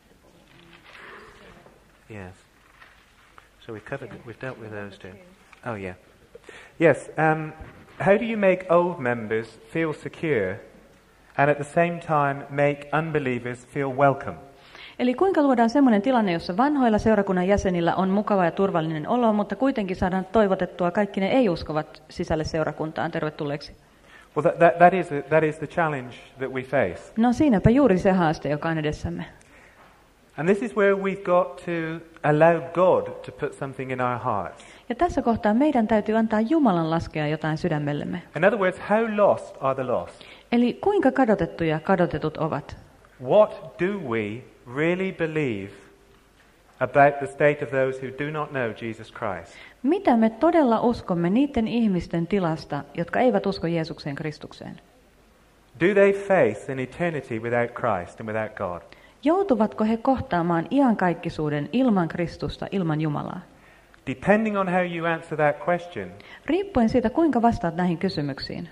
Yes. So we've dealt with those two. Oh yeah. Yes. How do you make old members feel secure, and at the same time make unbelievers feel welcome? Eli kuinka luodaan sellainen tilanne, jossa vanhoilla seurakunnan jäsenillä on mukava ja turvallinen olo, mutta kuitenkin saadaan toivotettua kaikki ne ei-uskovat sisälle seurakuntaan tervetulleeksi? Well, that is the challenge that we face. No siinäpä juuri se haaste, joka on edessämme. And this is where we've got to allow God to put something in our hearts. Ja tässä kohtaa meidän täytyy antaa Jumalan laskea jotain sydämellemme. In other words, how lost are the lost? Eli kuinka kadotettuja kadotetut ovat? What do we really believe about the state of those who do not know Jesus Christ? Mitä me todella uskomme niiden ihmisten tilasta, jotka eivät usko Jeesukseen Kristukseen? Do they face an eternity without Christ and without God? Joutuvatko he kohtaamaan iankaikkisuuden ilman Kristusta, ilman Jumalaa? Depending on how you answer that question, Riippuen siitä, kuinka vastaat näihin kysymyksiin,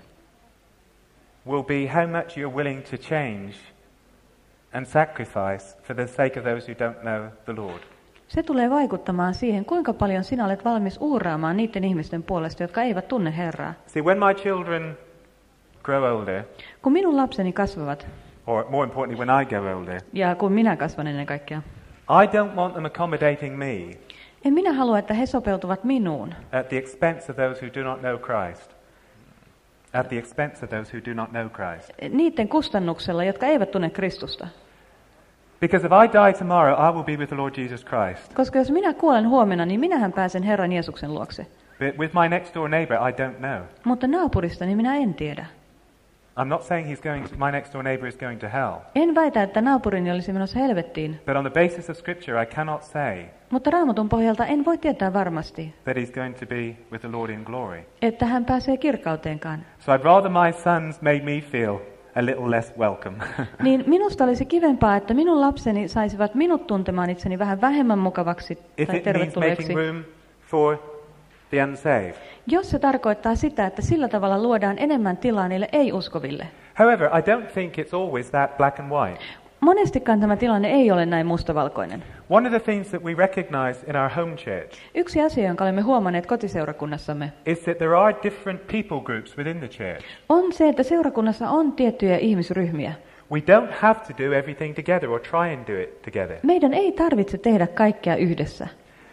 will be how much you're willing to change and sacrifice for the sake of those who don't know the Lord. se tulee vaikuttamaan siihen, kuinka paljon sinä olet valmis uhraamaan niiden ihmisten puolesta, jotka eivät tunne Herraa. See, when my children grow older, Kun minun lapseni kasvavat, or more importantly, when I grow older, ja kun minä kasvan ennen kaikkea, I don't want them accommodating me en minä halua, että he sopeutuvat minuun at the expense of those who do not know Christ. At the expense of those who do not know Christ. niiden kustannuksella, jotka eivät tunne Kristusta. Because if I die tomorrow, I will be with the Lord Jesus Christ. Koska jos minä kuolen huomenna, niin minähän pääsen Herran Jeesuksen luokse. But with my next door neighbor, I don't know. Mutta naapuristani minä en tiedä. I'm not saying my next door neighbor is going to hell. En väitä, että naapurini olisi menossa helvettiin, But on the basis of Scripture, I cannot say mutta Raamatun pohjalta en voi tietää varmasti, that he's going to be with the Lord in glory. että hän pääsee kirkkauteenkaan. So I'd rather my sons made me feel a little less welcome. Niin minusta olisi kivempaa, että minun lapseni saisivat minut tuntemaan itseni vähän vähemmän mukavaksi If tai it means tervetulleeksi. making room for the unsaved. Jos se tarkoittaa sitä, että sillä tavalla luodaan enemmän tilaa niille ei-uskoville. However, I don't think it's always that black and white. Monestikaan tämä tilanne ei ole näin mustavalkoinen. One of the things that we recognize in our home church Yksi asia, jonka olemme huomanneet kotiseurakunnassamme, is that there are different people groups within the church. on se, että seurakunnassa on tiettyjä ihmisryhmiä. We don't have to do everything together or try and do it together. Meidän ei tarvitse tehdä kaikkea yhdessä.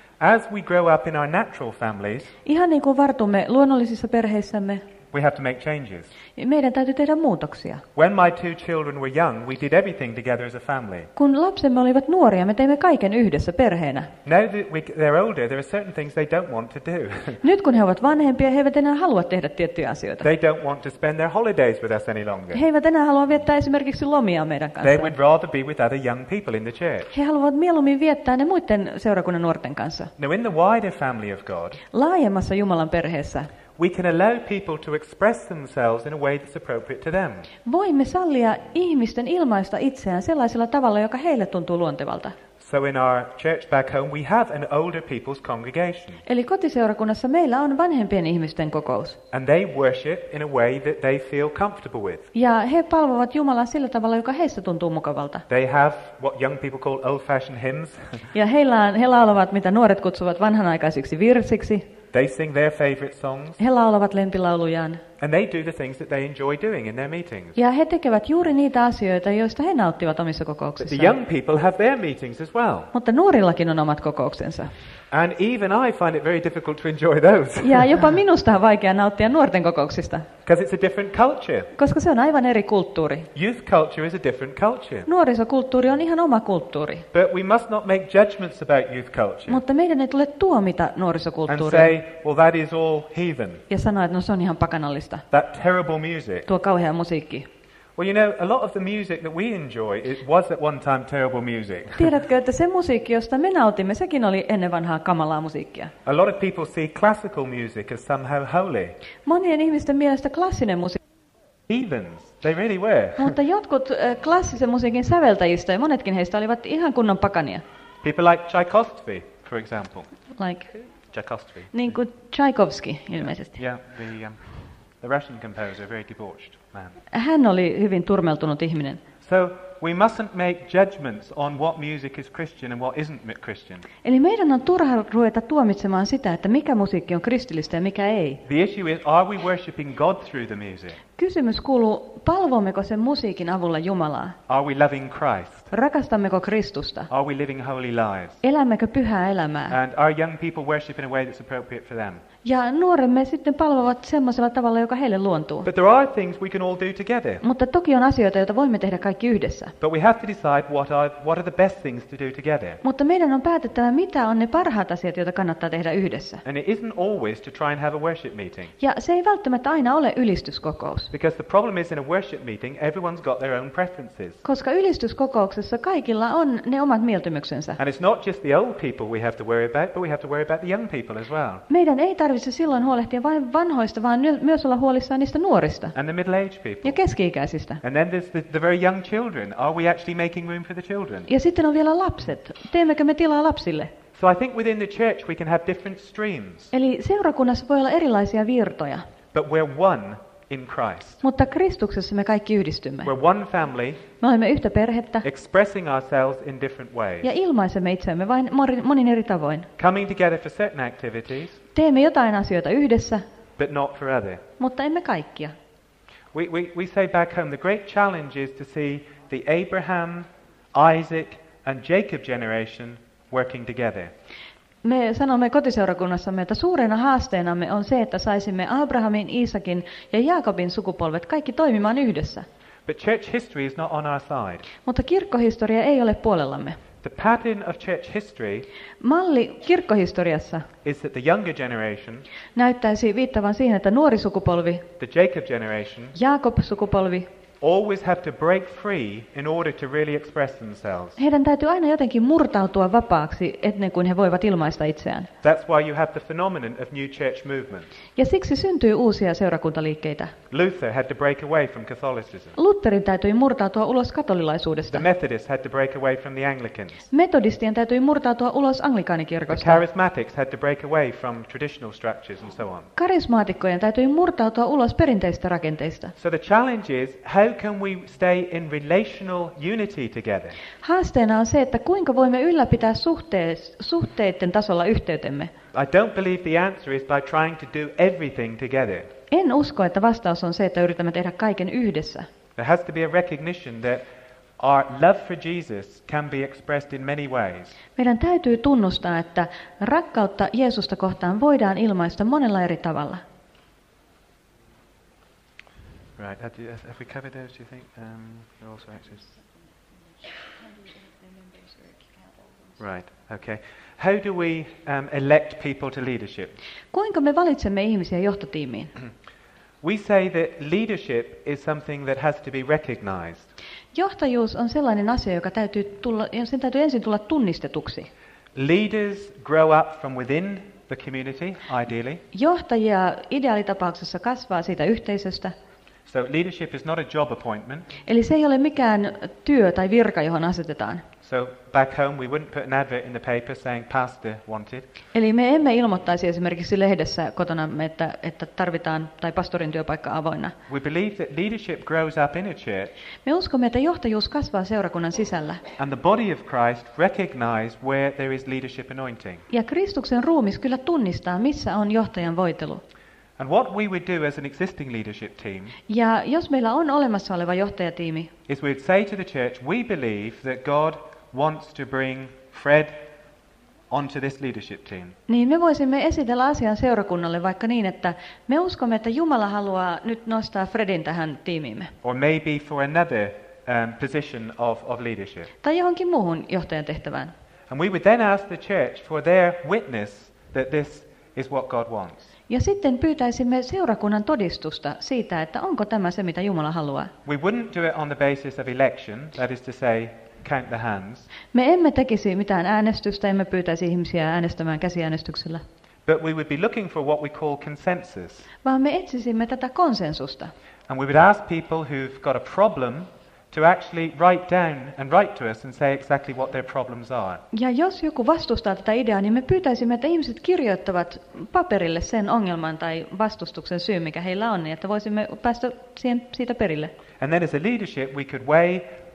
As we grow up in our natural families, Ihan niin kuin vartumme luonnollisissa perheissämme, we have to make changes. meidän täytyy tehdä muutoksia. When my two children were young, we did everything together as a family. Kun lapsemme olivat nuoria, me teimme kaiken yhdessä perheenä. Now that they're older, there are certain things they don't want to do. Nyt kun he ovat vanhempia, he eivät enää halua tehdä tiettyjä asioita. They don't want to spend their holidays with us any longer. He eivät enää halua viettää esimerkiksi lomia meidän They kanssa. would rather be with other young people in the church. He haluavat mieluummin viettää ne muiden seurakunnan nuorten kanssa. Now, in the wider family of God, Laajemmassa Jumalan perheessä we can allow people to express themselves in a way that's appropriate to them. voimme sallia ihmisten ilmaista itseään sellaisella tavalla, joka heille tuntuu luontevalta. So in our church back home, we have an older people's congregation. Eli kotiseurakunnassa meillä on vanhempien ihmisten kokous. And they worship in a way that they feel comfortable with. Ja he palvovat Jumalaa sillä tavalla, joka heistä tuntuu mukavalta. They have what young people call old-fashioned hymns. Ja he laulavat, mitä nuoret kutsuvat vanhanaikaisiksi virsiksi. They sing their favorite songs. He laulavat lempilaulujaan. And they do the things that they enjoy doing in their meetings. Ja he tekevät juuri niitä asioita, joista he nauttivat omissa But the kokouksissaan. young people have their meetings as well. Mutta nuorillakin on omat kokouksensa. And even I find it very difficult to enjoy those. Ja jopa minusta on vaikea nauttia nuorten kokouksista, Because it's a different culture. koska se on aivan eri kulttuuri. Youth culture is a different culture. Nuorisokulttuuri on ihan oma kulttuuri. But we must not make judgments about youth culture Mutta meidän ei tule tuomita and nuorisokulttuuria say, well, that is all heathen. ja sanoa, että no se on ihan pakanallista, That terrible music. tuo kauhea musiikki. Well, you know, a lot of the music that we enjoy, it was at one time terrible music. Tiedätkö, että se musiikki, josta me nautimme, sekin oli ennen vanhaa kamalaa musiikkia. A lot of people see classical music as somehow holy. Monien ihmisten mielestä klassinen musiikki, Heathens, they really were. mutta jotkut klassisen musiikin säveltäjistä ja monetkin heistä olivat ihan kunnon pakania. People like Tchaikovsky, for example. Like, Tchaikovsky. niin kuin Tchaikovsky ilmeisesti. Yeah, the Russian composer, very debauched man. Hän oli hyvin turmeltunut ihminen. So we mustn't make judgments on what music is Christian and what isn't Christian. Eli meidän on turha ruveta tuomitsemaan sitä, että mikä musiikki on kristillistä ja mikä ei. The issue is, are we worshipping God through the music? Kysymys kuuluu, palvommeko sen musiikin avulla Jumalaa? Are we loving Christ? Rakastammeko Kristusta? Are we living holy lives? Elämmekö pyhää elämää? And our young people worship in a way that's appropriate for them. Ja nuoremme sitten palvovat semmoisella tavalla, joka heille luontuu. But there are things we can all do together. Mutta toki on asioita, joita voimme tehdä kaikki yhdessä. But we have to decide what are the best things to do together. Mutta meidän on päätettävä, mitä on ne parhaat asiat, joita kannattaa tehdä yhdessä. And it isn't always to try and have a worship meeting. Ja se ei välttämättä aina ole ylistyskokous. Because the problem is in a worship meeting, everyone's got their own preferences. Koska ylistyskokouksessa kaikilla on ne omat mieltymyksensä. And it's not just the old people we have to worry about, but we have to worry about the young people as well. Meidän ei tarvitse silloin huolehtia vain vanhoista, vaan myös olla huolissaan niistä nuorista. And the middle-aged people. Ja keski-ikäisistä. And then there's the very young children. Are we actually making room for the children? Ja sitten on vielä lapset. Teemmekö me tilaa lapsille? So I think within the church we can have different streams. Eli seurakunnassa voi olla erilaisia virtoja. But we're one in Christ. Mutta Kristuksessa me kaikki yhdistymme. We're one family. Me olemme yhtä perhettä. Expressing ourselves in different ways. Ja ilmaisemme itseämme vain monin eri tavoin. Coming together for certain activities. Teemme jotain asioita yhdessä. But not for other. Mutta emme kaikkia. We say back home, the great challenge is to see the Abraham, Isaac and Jacob generation working together. Me sanomme kotiseurakunnassamme, että suurena haasteenamme on se, että saisimme Abrahamin, Iisakin ja Jaakobin sukupolvet kaikki toimimaan yhdessä. But church history is not on our side. Mutta kirkkohistoria ei ole puolellamme. The pattern of church history Malli kirkkohistoriassa is that the younger generation, näyttäisi viittavan siihen, että nuori sukupolvi, the Jacob generation, Jaakob-sukupolvi, always have to break free in order to really express themselves. heidän täytyy aina jotenkin murtautua vapaaksi, ennen kuin he voivat ilmaista itseään. That's why you have the phenomenon of new church movement. Ja siksi syntyy uusia seurakuntaliikkeitä. Luther had to break away from Catholicism. Lutherin täytyi murtautua ulos The katolilaisuudesta. Methodists had to break away from the Anglicans. Metodistien täytyi murtautua ulos The anglikaanikirkosta. Charismatics had to break away from traditional structures and so on. Karismaatikkojen täytyy murtautua ulos perinteistä rakenteista. So the challenge is, how can we stay in relational unity together? Haasteena on se, että kuinka voimme ylläpitää suhteiden tasolla yhteytemme. I don't believe the answer is by trying to do everything together. En usko, että vastaus on se, että yritämme tehdä kaiken yhdessä. There has to be a recognition that our love for Jesus can be expressed in many ways. Meidän täytyy tunnustaa, että rakkautta Jeesusta kohtaan voidaan ilmaista monella eri tavalla. Right, have we covered those, do you think? Also access. Right, okay. How do we elect people to leadership? Kuinka me valitsemme ihmisiä johtotiimiin? We say that leadership is something that has to be recognized. Johtajuus on sellainen asia, joka sen täytyy ensin tulla tunnistetuksi. Leaders grow up from within the community, ideally. Johtajia ideaalitapauksessa kasvaa siitä yhteisöstä. So leadership is not a job appointment. Eli se ei ole mikään työ tai virka, johon asetetaan. So back home we wouldn't put an advert in the paper saying pastor wanted. Eli me emme ilmoittaisi esimerkiksi lehdessä kotona, että tarvitaan tai pastorin työpaikka avoinna. We believe that leadership grows up in a church. Me uskomme, että johtajuus kasvaa seurakunnan sisällä. And the body of Christ recognize where there is leadership anointing. Ja Kristuksen ruumis kyllä tunnistaa, missä on johtajan voitelu. And what we would do as an existing leadership team Ja jos meillä on olemassa oleva johtajatiimi, is we'd say to the church, we believe that God wants to bring Fred onto this leadership team. niin me voisimme esitellä asian seurakunnalle vaikka niin, että me uskomme, että Jumala haluaa nyt nostaa Fredin tähän tiimiimme. Or maybe for another position of leadership. Tai johonkin muuhun johtajan tehtävään. And we would then ask the church for their witness that this is what God wants. Ja sitten pyytäisimme seurakunnan todistusta siitä, että onko tämä se, mitä Jumala haluaa. We wouldn't do it on the basis of election, that is to say, count the hands. Me emme tekisi mitään äänestystä, emme pyytäisi ihmisiä äänestämään käsiäänestyksellä, But we would be looking for what we call consensus. vaan me etsisimme tätä konsensusta. And we would ask people who've got a problem to actually write down and write to us and say exactly what their problems are. Ja jos joku vastustaa tätä ideaa, niin me pyytäisimme, että ihmiset kirjoittavat paperille sen ongelman tai vastustuksen syyn, mikä heillä on, niin että voisimme päästä siitä perille. And then as a leadership we could weigh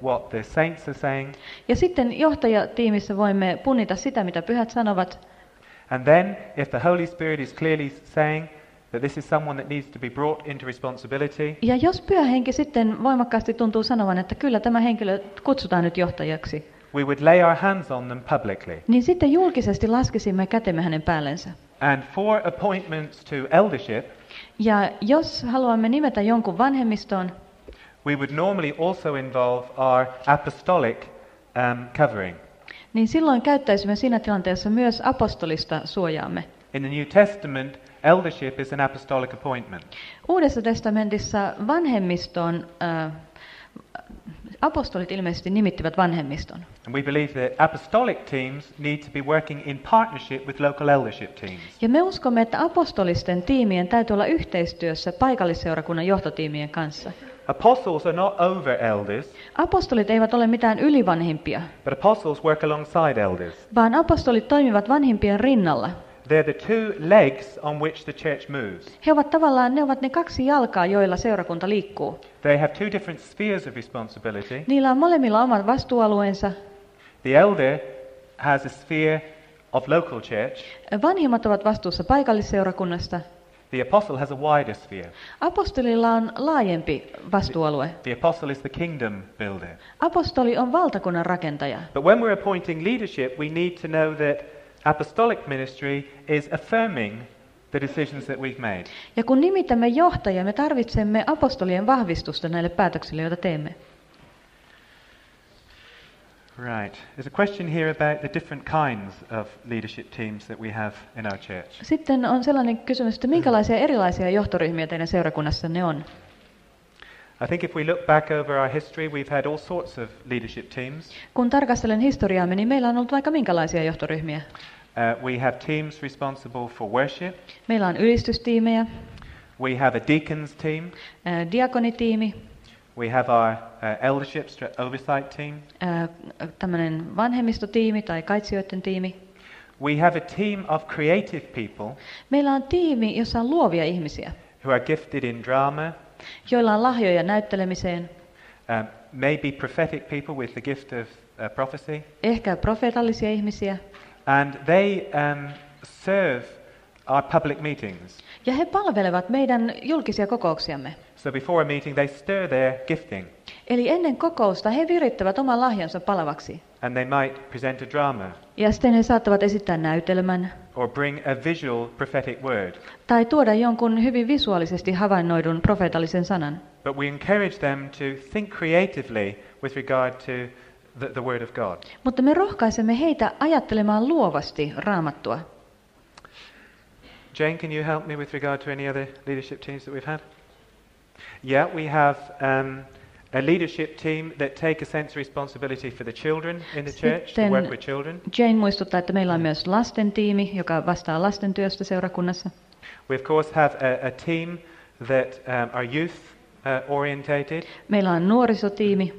what the saints are saying. Ja sitten johtajatiimissä voimme punnita sitä, mitä pyhät sanovat. And then, if the Holy Spirit is clearly saying that this is someone that needs to be brought into responsibility, Ja jos pyhä henki sitten voimakkaasti tuntuu sanovan, että kyllä tämä henkilö kutsutaan nyt johtajaksi, we would lay our hands on them publicly. niin sitten julkisesti laskisimme kätemme hänen päällensä. And for appointments to eldership, Ja jos haluamme nimetä jonkun vanhemmistoon, we would normally also involve our apostolic covering. niin silloin käyttäisimme siinä tilanteessa myös apostolista suojaamme. In the New Testament, eldership is an apostolic appointment. Uudessa testamentissa vanhemmistoon, apostolit ilmeisesti nimittivät vanhemmiston. And we believe that apostolic teams need to be working in partnership with local eldership teams. Ja me uskomme, että apostolisten tiimien täytyy olla yhteistyössä paikallisseurakunnan johtotiimien kanssa. Apostles are not over elders, Apostolit eivät ole mitään ylivanhimpia, but apostles work alongside elders. vaan apostolit toimivat vanhimpien rinnalla. They're the two legs on which the church moves. Ne ovat ne kaksi jalkaa, joilla seurakunta liikkuu. They have two different spheres of responsibility. Niillä on molemmilla omat vastuualueensa. The elder has a sphere of local church. Vanhimmat ovat vastuussa paikallisseurakunnasta. The apostle has a wider sphere. Apostolilla on laajempi vastuualue. The apostle is the kingdom builder. Apostoli on valtakunnan rakentaja. But when we're appointing leadership, we need to know that apostolic ministry is affirming the decisions that we've made. Ja kun nimitämme johtajia, me tarvitsemme apostolien vahvistusta näille päätöksille, joita teemme. Right. There's a question here about the different kinds of leadership teams that we have in our church. Sitten on sellainen kysymys, että minkälaisia erilaisia johtoryhmiä teidän seurakunnassanne on? I think if we look back over our history, we've had all sorts of leadership teams. Kun tarkastelen historiaamme, niin meillä on ollut aika minkälaisia johtoryhmiä. We have teams responsible for worship. Meillä on ylistystiimejä, We have a deacons team. diakonitiimi, We have our eldership oversight team. tämmöinen vanhemmistotiimi tai kaitsijoiden tiimi. We have a team of creative people Meillä on tiimi, jossa on luovia ihmisiä, who are gifted in drama, joilla on lahjoja näyttelemiseen, maybe prophetic people with the gift of prophecy, ehkä profeetallisia ihmisiä, and they serve our public meetings. ja he palvelevat meidän julkisia kokouksiamme. So before a meeting, they stir their gifting, Eli ennen kokousta he virittävät oman lahjansa palavaksi. and they might present a drama Ja sitten he saattavat esittää näytelmän or bring a visual prophetic word. tai tuoda jonkun hyvin visuaalisesti havainnoidun profeetallisen sanan. But we encourage them to think creatively with regard to the Word of God. Mutta me rohkaisemme heitä ajattelemaan luovasti Raamattua. Jane, can you help me with regard to any other leadership teams that we've had? Yeah, we have a leadership team that take a sense of responsibility for the children in the church, to Sitten work with children. Jane muistuttaa, että meillä on myös lasten tiimi, joka vastaa lasten työstä seurakunnassa. We of course have a team that are youth orientated. Meillä on nuorisotiimi.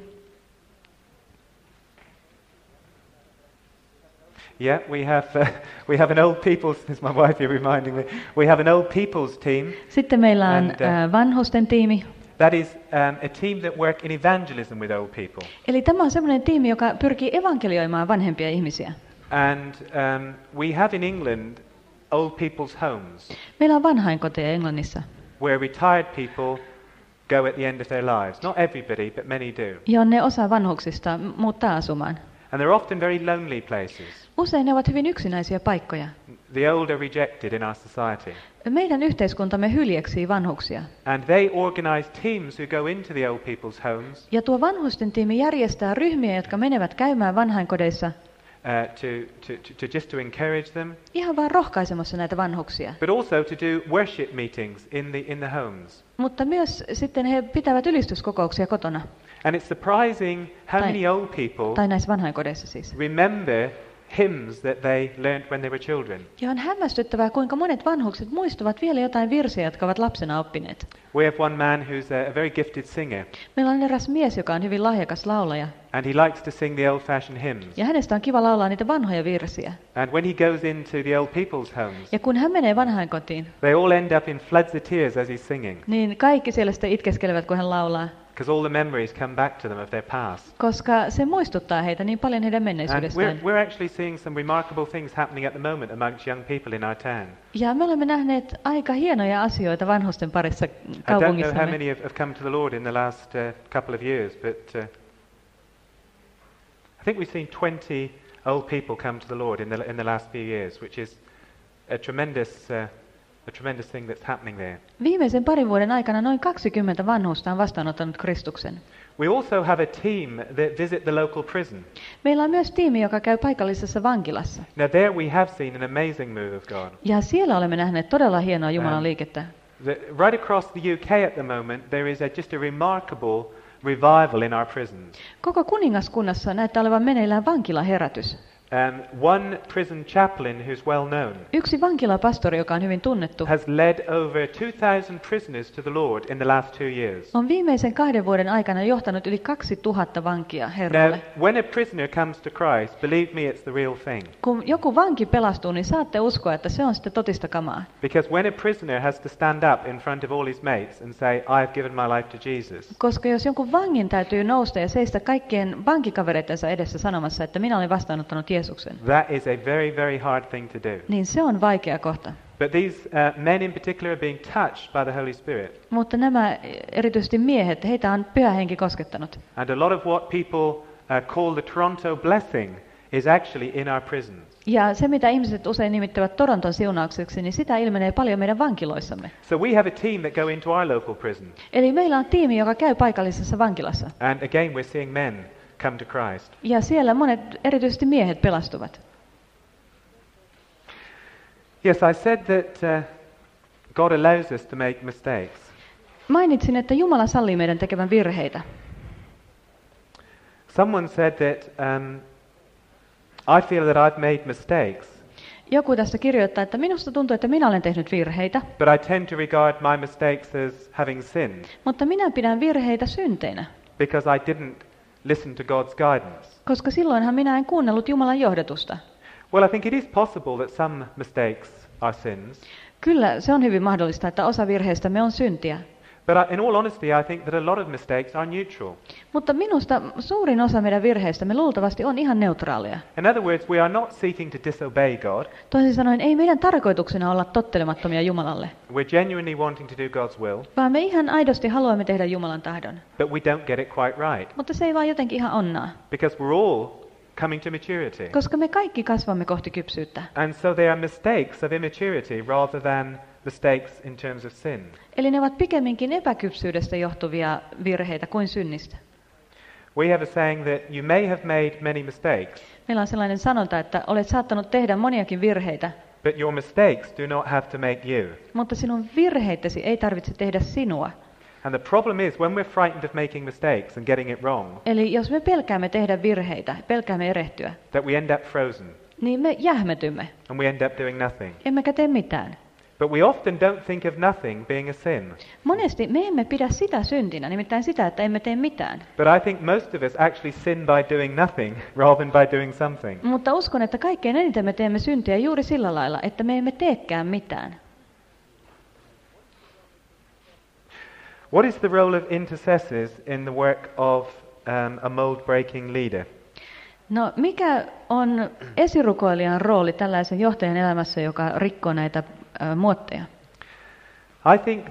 Yeah, we have an old people's. This is my wife here reminding me. We have an old people's team. Sitten meillä on And, vanhusten tiimi. That is a team that work in evangelism with old people. Eli tämä on sellainen tiimi, joka pyrkii evankelioimaan vanhempia ihmisiä. And we have in England old people's homes Meillä on vanhainkoteja Englannissa, where retired people go at the end of their lives. Not everybody, but many do. jonne osa vanhuksista muuttaa asumaan. And they're often very lonely places. Usein ne ovat hyvin yksinäisiä paikkoja. The old are rejected in our society. Meidän yhteiskuntamme hyljeksii vanhuksia. And they organize teams who go into the old people's homes Ja tuo vanhusten tiimi järjestää ryhmiä, jotka menevät käymään vanhainkodeissa to encourage them, ihan vaan rohkaisemassa näitä vanhuksia. but also to do worship meetings in the homes. Mutta myös sitten he pitävät ylistyskokouksia kotona, And it's surprising how Tai- many old people tai näissä vanhainkodeissa siis. remember hymns that they learnt when they were children. Ja on hämmästyttävää, kuinka monet vanhukset muistavat vielä jotain virsiä, jotka ovat lapsena oppineet. We have one man who's a very gifted singer, Meillä on eräs mies, joka on hyvin lahjakas laulaja, and he likes to sing the old-fashioned hymns. ja hänestä on kiva laulaa niitä vanhoja virsiä. And when he goes into the old people's homes, Ja kun hän menee vanhainkotiin, they all end up in floods of tears as he's singing. niin kaikki siellä sitten itkeskelevät, kun hän laulaa. because all the memories come back to them of their past. Koska se muistuttaa heitä niin paljon heidän And menneisyydestään. we're actually seeing some remarkable things happening at the moment amongst young people in our town. Ja me olemme nähneet aika hienoja asioita vanhusten parissa I don't know how kaupungissamme. many have come to the Lord in the last couple of years, but I think we've seen 20 old people come to the Lord in the last few years, which is a tremendous thing that's happening there. Viimeisen parin vuoden aikana noin 20 vanhusta on vastaanottanut Kristuksen. We also have a team that visit the local prison. Meillä on myös tiimi, joka käy paikallisessa vankilassa. Now there we have seen an amazing move of God. Ja siellä olemme nähneet todella hienoa Jumalan liikettä. Right across the UK at the moment there is just a remarkable revival in our prisons. Koko kuningaskunnassa näyttää olevan meneillään vankilaherätys. One prison chaplain who's well known Yksi vankilapastori, joka on hyvin tunnettu, has led over 2,000 prisoners to the Lord in the last 2 years. on viimeisen 2 vuoden aikana johtanut yli 2000 vankia Now, Herralle. when a prisoner comes to Christ, believe me, it's the real thing. Kun joku vanki pelastuu, niin saatte uskoa, että se on sitten totista kamaa. Because when a prisoner has to stand up in front of all his mates and say, I have given my life to Jesus, Koska jos jonkun vangin täytyy nousta ja seistä kaikkien vankikavereittensa edessä sanomassa, että minä olen vastaanottanut Jeesuksen, that is a very, very hard thing to do. niin se on vaikea kohta. But these men in particular are being touched by the Holy Spirit. Mutta nämä erityisesti miehet, heitä on Pyhä Henki koskettanut. And a lot of what people call the Toronto blessing is actually in our prisons. Ja se, mitä ihmiset usein nimittävät Toronton siunaukseksi, niin sitä ilmenee paljon meidän vankiloissamme. So we have a team that go into our local prison. Eli meillä on tiimi, joka käy paikallisessa vankilassa. And again, we're seeing men come to Christ. Ja siellä monet, erityisesti miehet, pelastuvat. Yes, I said that God allows us to make mistakes. Mainitsin, että Jumala sallii meidän tekevän virheitä. Someone said that I feel that I've made mistakes, Joku tästä kirjoittaa, että minusta tuntuu, että minä olen tehnyt virheitä, but I tend to regard my mistakes as having sinned mutta minä pidän virheitä synteinä, because I didn't listen to God's guidance. koska silloinhan minä en kuunnellut Jumalan johdatusta. Well, I think it is possible that some mistakes are sins, Kyllä, se on hyvin mahdollista, että osa virheistämme on syntiä. but in all honesty, I think that a lot of mistakes are neutral. Mutta minusta suurin osa meidän virheistämme luultavasti on ihan neutraaleja. In other words, we are not seeking to disobey God. Toisin sanoen, ei meidän tarkoituksena olla tottelemattomia Jumalalle, We're genuinely wanting to do God's will, vaan me ihan aidosti haluamme tehdä Jumalan tahdon. but we don't get it quite right Mutta se ei vaan jotenkin ihan onnaa, because we're all coming to maturity. koska me kaikki kasvamme kohti kypsyyttä. And so they are mistakes of immaturity rather than mistakes in terms of sin. Eli ne ovat pikemminkin epäkypsyydestä johtuvia virheitä kuin synnistä. We have a saying that you may have made many mistakes, Meillä on sellainen sanonta, että olet saattanut tehdä moniakin virheitä, but your mistakes do not have to make you. mutta sinun virheittäsi ei tarvitse tehdä sinua. And the problem is when we're frightened of making mistakes and getting it wrong, Eli jos me pelkäämme tehdä virheitä, pelkäämme erehtyä, that we end up frozen niin me jähmetymme, and we end up doing nothing. emmekä tee mitään. But we often don't think of nothing being a sin. Monesti me emme pidä sitä syntinä, nimittäin sitä, että emme tee mitään. But I think most of us actually sin by doing nothing rather than by doing something. Mutta uskon, että kaikkein eniten me teemme syntiä juuri sillä lailla, että me emme teekään mitään. What is the role of intercessors in the work of a mold-breaking leader? No, mikä on esirukoilijan rooli tällaisen johtajan elämässä, joka rikkoo näitä muotteja? I think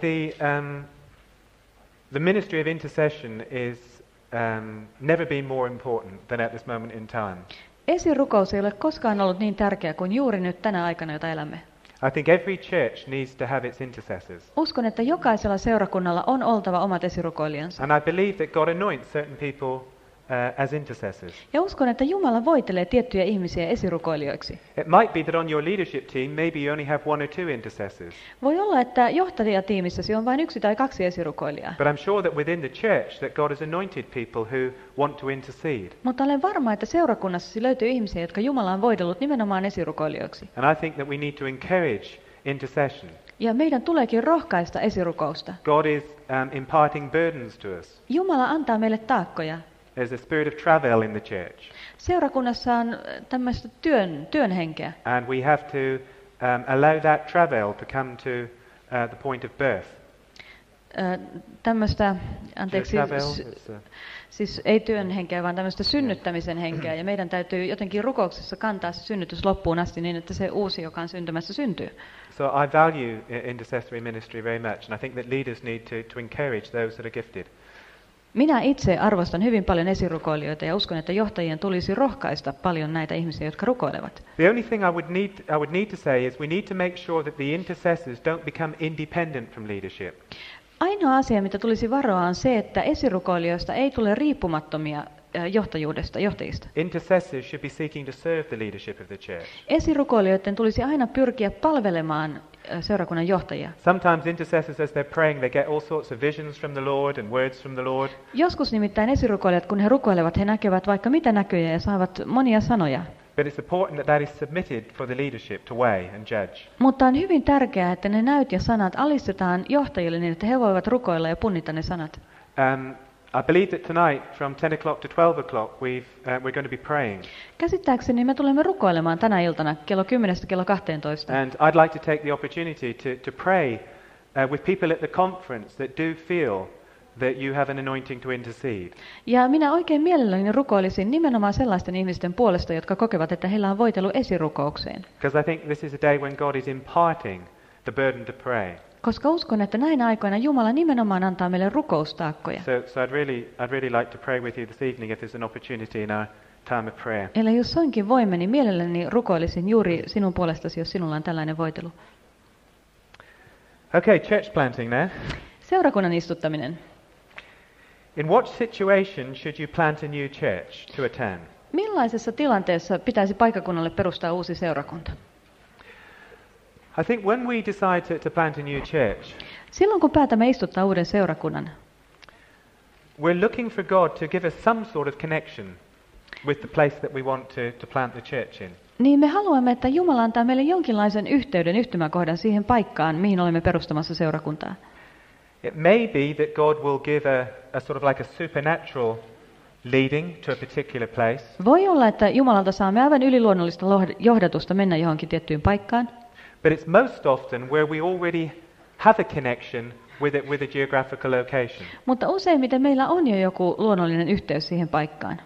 the ministry of intercession is never been more important than at this moment in time. Esirukous ei ole koskaan ollut niin tärkeä kuin juuri nyt tänä aikana, jota elämme. I think every church needs to have its intercessors. Uskon, että jokaisella seurakunnalla on oltava omat esirukoilijansa. And I believe that God anoints certain people as intercessors. Ja uskon, että Jumala voitelee tiettyjä ihmisiä esirukoilijoiksi. It might be that on your leadership team, maybe you only have 1 or 2 intercessors. Voi olla, että johtajatiimissäsi on vain 1 tai 2 esirukoilijaa. But I'm sure that within the church that God has anointed people who want to intercede. Mutta olen varma, että seurakunnassasi löytyy ihmisiä, jotka Jumala on voidellut nimenomaan esirukoilijoiksi. And I think that we need to encourage intercession. Ja meidän tuleekin rohkaista esirukousta. God is imparting burdens to us. Jumala antaa meille taakkoja. There's a spirit of travel in the church. Seurakunnassa on tämmöistä työn henkeä. And we have to allow that travel to come to the point of birth. tämmöistä, anteeksi, It's, siis ei työn henkeä, vaan tämmöistä synnyttämisen henkeä. Ja meidän täytyy jotenkin rukouksessa kantaa se synnytys loppuun asti niin, että se uusi, joka on syntymässä, syntyy. So I value intercessory ministry very much, and I think that leaders need to encourage those that are gifted. Minä itse arvostan hyvin paljon esirukoilijoita ja uskon, että johtajien tulisi rohkaista paljon näitä ihmisiä, jotka rukoilevat. The only thing I would need to say is we need to make sure that the intercessors don't become independent from leadership. Ainoa asia, mitä tulisi varoa, on se, että esirukoilijoista ei tule riippumattomia johtajista. Intercessors should be seeking to serve the leadership of the church. Esirukoilijoiden tulisi aina pyrkiä palvelemaan seurakunnan johtajia. Sometimes intercessors, as they're praying, they get all sorts of visions from the Lord and words from the Lord. Joskus nimittäin esirukoilijat, kun he rukoilevat, he näkevät vaikka mitä näkyjä ja saavat monia sanoja. But it's important that that is submitted for the leadership to weigh and judge. Mutta on hyvin tärkeää, että ne näyt ja sanat alistetaan johtajille niin, että he voivat rukoilla ja punnita ne sanat. I believe that tonight from 10 o'clock to 12 o'clock we're going to be praying. Käsittääkseni me tulemme rukoilemaan tänä iltana kello 10 kello 12. And I'd like to take the opportunity to pray with people at the conference that do feel that you have an anointing to intercede. Ja minä oikein mielelläni rukoilisin nimenomaan sellaisten ihmisten puolesta, jotka kokevat, että heillä on voitelu esirukoukseen. Because I think this is a day when God is imparting the burden to pray. Koska uskon, että näinä aikoina Jumala nimenomaan antaa meille rukoustaakkoja. So I'd really like to pray with you this evening if there's an opportunity in our time of prayer. Eli jos soinkin voimme, niin mielelläni rukoilisin juuri sinun puolestasi, jos sinulla on tällainen voitelu. Okay, church planting now. Seurakunnan istuttaminen. In what situation should you plant a new church to attend? Millaisessa tilanteessa pitäisi paikkakunnalle perustaa uusi seurakunta? I think when we decide to plant a new church, silloin kun päätämme istuttaa uuden seurakunnan, we're looking for God to give us some sort of connection with the place that we want to plant the church in. Niin me haluamme, että Jumala antaa meille jonkinlaisen yhteyden, yhtymäkohdan siihen paikkaan, mihin olemme perustamassa seurakuntaa. It may be that God will give a sort of like a supernatural leading to a particular place. Voi olla, että Jumalalta saamme aivan yliluonnollista johdatusta mennä johonkin tiettyyn paikkaan. But it's most often where we already have a connection with a geographical location. Mutta useimmiten meillä on jo joku luonnollinen yhteys siihen paikkaan.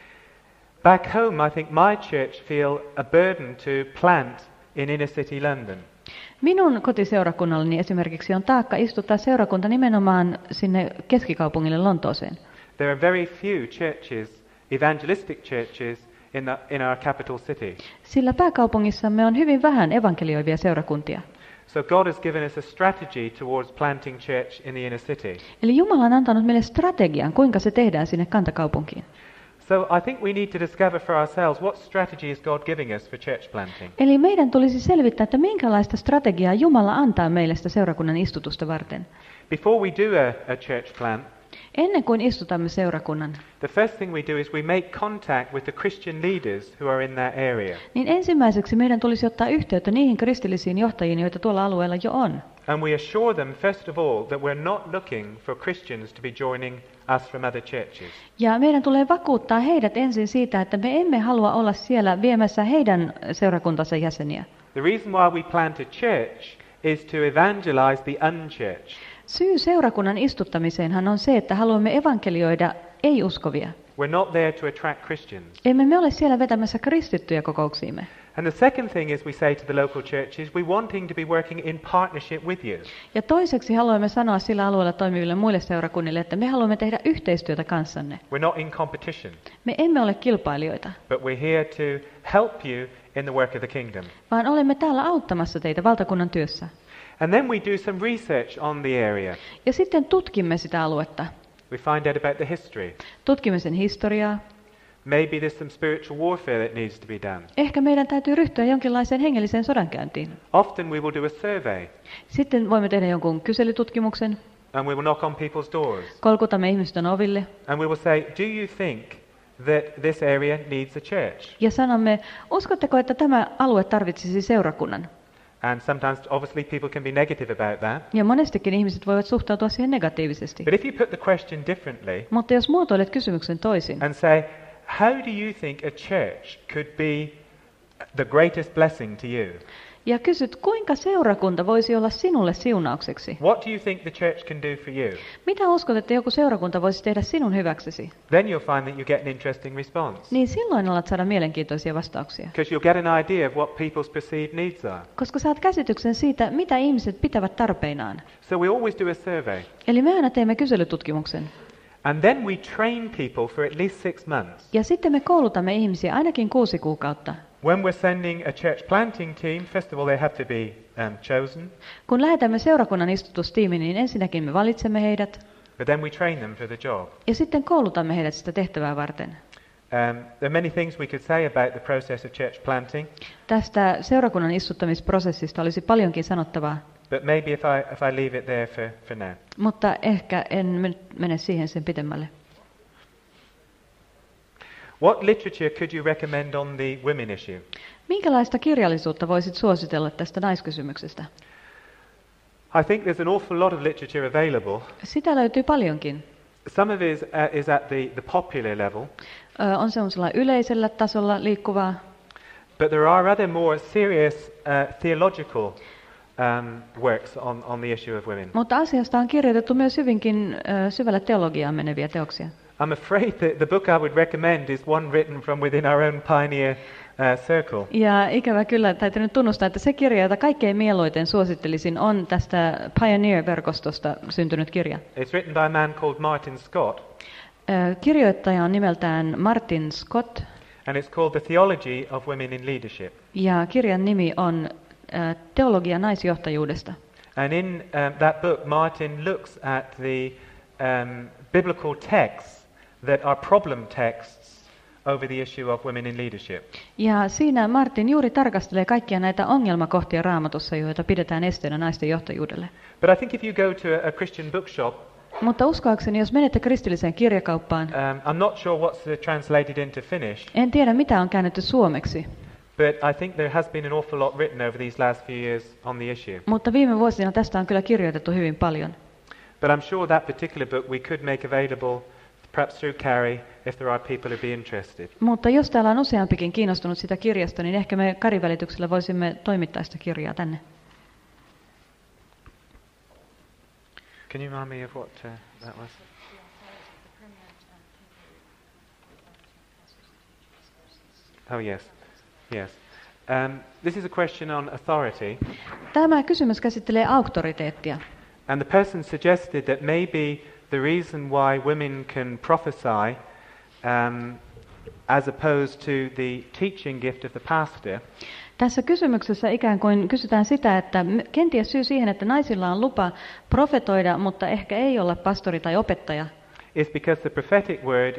Back home, I think my church feel a burden to plant in inner city London. Minun kotiseurakunnallani esimerkiksi on taakka istuttaa seurakunta nimenomaan sinne keskikaupungille Lontooseen. There are very few churches, evangelistic churches, in our capital city. Sillä pääkaupungissamme on hyvin vähän evankelioivia seurakuntia. So God has given us a strategy towards planting church in the inner city. Eli Jumala on antanut meille strategian, kuinka se tehdään sinne kantakaupunkiin. So I think we need to discover for ourselves what strategy is God giving us for church planting. Eli meidän tulisi selvittää, että minkälaista strategiaa Jumala antaa meille sitä seurakunnan istutusta varten. Before we do a church plant, ennen kuin istutamme seurakunnan, the first thing we do is we make contact with the Christian leaders who are in that area. Niin ensimmäiseksi meidän tulisi ottaa yhteyttä niihin kristillisiin johtajiin, joita tuolla alueella jo on. And we assure them first of all that we're not looking for Christians to be joining us from other churches. Ja meidän tulee vakuuttaa heidät ensin siitä, että me emme halua olla siellä viemässä heidän seurakuntansa jäseniä. The reason why we plant a church is to evangelize the unchurched. Syy seurakunnan istuttamiseenhan on se, että haluamme evankelioida ei-uskovia. We're not there to attract Christians. Emme me ole siellä vetämässä kristittyjä kokouksiimme. And the second thing is we say to the local churches, we're wanting to be working in partnership with you. Ja toiseksi haluamme sanoa sillä alueella toimiville muille seurakunnille, että me haluamme tehdä yhteistyötä kanssanne. We're not in competition. Me emme ole kilpailijoita. But we're here to help you in the work of the kingdom. Vaan olemme täällä auttamassa teitä valtakunnan työssä. And then we do some research on the area. Ja sitten tutkimme sitä aluetta. We find out about the history. Tutkimme sen historiaa. Maybe there's some spiritual warfare that needs to be done. Ehkä meidän täytyy ryhtyä jonkinlaiseen hengelliseen sodankäyntiin. Often we will do a survey. Sitten voimme tehdä jonkun kyselytutkimuksen. And we will knock on people's doors. Kolkutamme ihmisten oville. And we will say, do you think that this area needs a church? Ja sanomme, uskotteko, että tämä alue tarvitsisi seurakunnan? And sometimes, obviously, people can be negative about that. Ja monestikin ihmiset voivat suhtautua siihen negatiivisesti. But if you put the question differently Mutta jos muotoilet kysymyksen toisin and say, how do you think a church could be the greatest blessing to you? Ja kysyt, kuinka seurakunta voisi olla sinulle siunaukseksi? What do you think the church can do for you? Mitä uskot, että joku seurakunta voisi tehdä sinun hyväksesi? Then you'll find that you get an interesting response. Niin silloin alat saada mielenkiintoisia vastauksia. Because you'll get an idea of what people's perceived needs are. Koska saat käsityksen siitä, mitä ihmiset pitävät tarpeinaan. So we always do a survey. Eli me aina teemme kyselytutkimuksen. And then we train people for at least 6 months. Ja sitten me koulutamme ihmisiä ainakin 6 kuukautta. When we're sending a church planting team, first of all they have to be chosen. Kun lähetämme seurakunnan istutustiimin, niin ensinnäkin me valitsemme heidät. But then we train them for the job. Ja sitten koulutamme heidät sitä tehtävää varten. There are many things we could say about the process of church planting. Tästä seurakunnan istuttamisprosessista olisi paljonkin sanottavaa. But maybe if I leave it there for now. Mutta ehkä en mene siihen sen pitemmälle. What literature could you recommend on the women issue? Minkälaista kirjallisuutta voisit suositella tästä naiskysymyksestä? I think there's an awful lot of literature available. Sitä löytyy paljonkin. Some of it is at the popular level. On semmoisella yleisellä tasolla liikkuvaa. But there are other more serious theological works on the issue of women. Mutta asiasta on kirjoitettu myös hyvinkin syvälle teologiaan meneviä teoksia. I'm afraid that the book I would recommend is one written from within our own pioneer circle. Ja ikävä kyllä täytyy nyt tunnustaa, että se kirja, jota kaikkein mieluiten suosittelisin, on tästä Pioneer-verkostosta syntynyt kirja. It's written by a man called Martin Scott. Kirjoittaja on nimeltään Martin Scott. And it's called The Theology of Women in Leadership. Ja kirjan nimi on Teologia naisjohtajuudesta. And in that book, Martin looks at the biblical texts that are problem texts over the issue of women in leadership. Ja siinä Martin juuri tarkastelee kaikkia näitä ongelmakohtia Raamatussa, joita pidetään esteenä naisten johtajuudelle. But I think if you go to a Christian bookshop, mutta uskoakseni, jos menette kristilliseen kirjakauppaan, I'm not sure what's translated into Finnish. En tiedä, mitä on käännetty suomeksi. But I think there has been an awful lot written over these last few years on the issue. Mutta viime vuosina tästä on kyllä kirjoitettu hyvin paljon. But I'm sure that particular book we could make available, perhaps through Carrie, if there are people who'd be interested. Mutta jos täällä on useampikin kiinnostunut sitä kirjasta, niin ehkä me Karin välityksellä voisimme toimittaa sitä kirjaa tänne. Can you remind me of what that was? Oh yes, yes. This is a question on authority. Tämä kysymys käsittelee auktoriteettia. And the person suggested that maybe the reason why women can prophesy, as opposed to the teaching gift of the pastor, tässä kysymyksessä ikään kuin kysytään sitä, että kenties syy siihen, että naisilla on lupa profetoida, mutta ehkä ei olla pastori tai opettaja, is because the prophetic word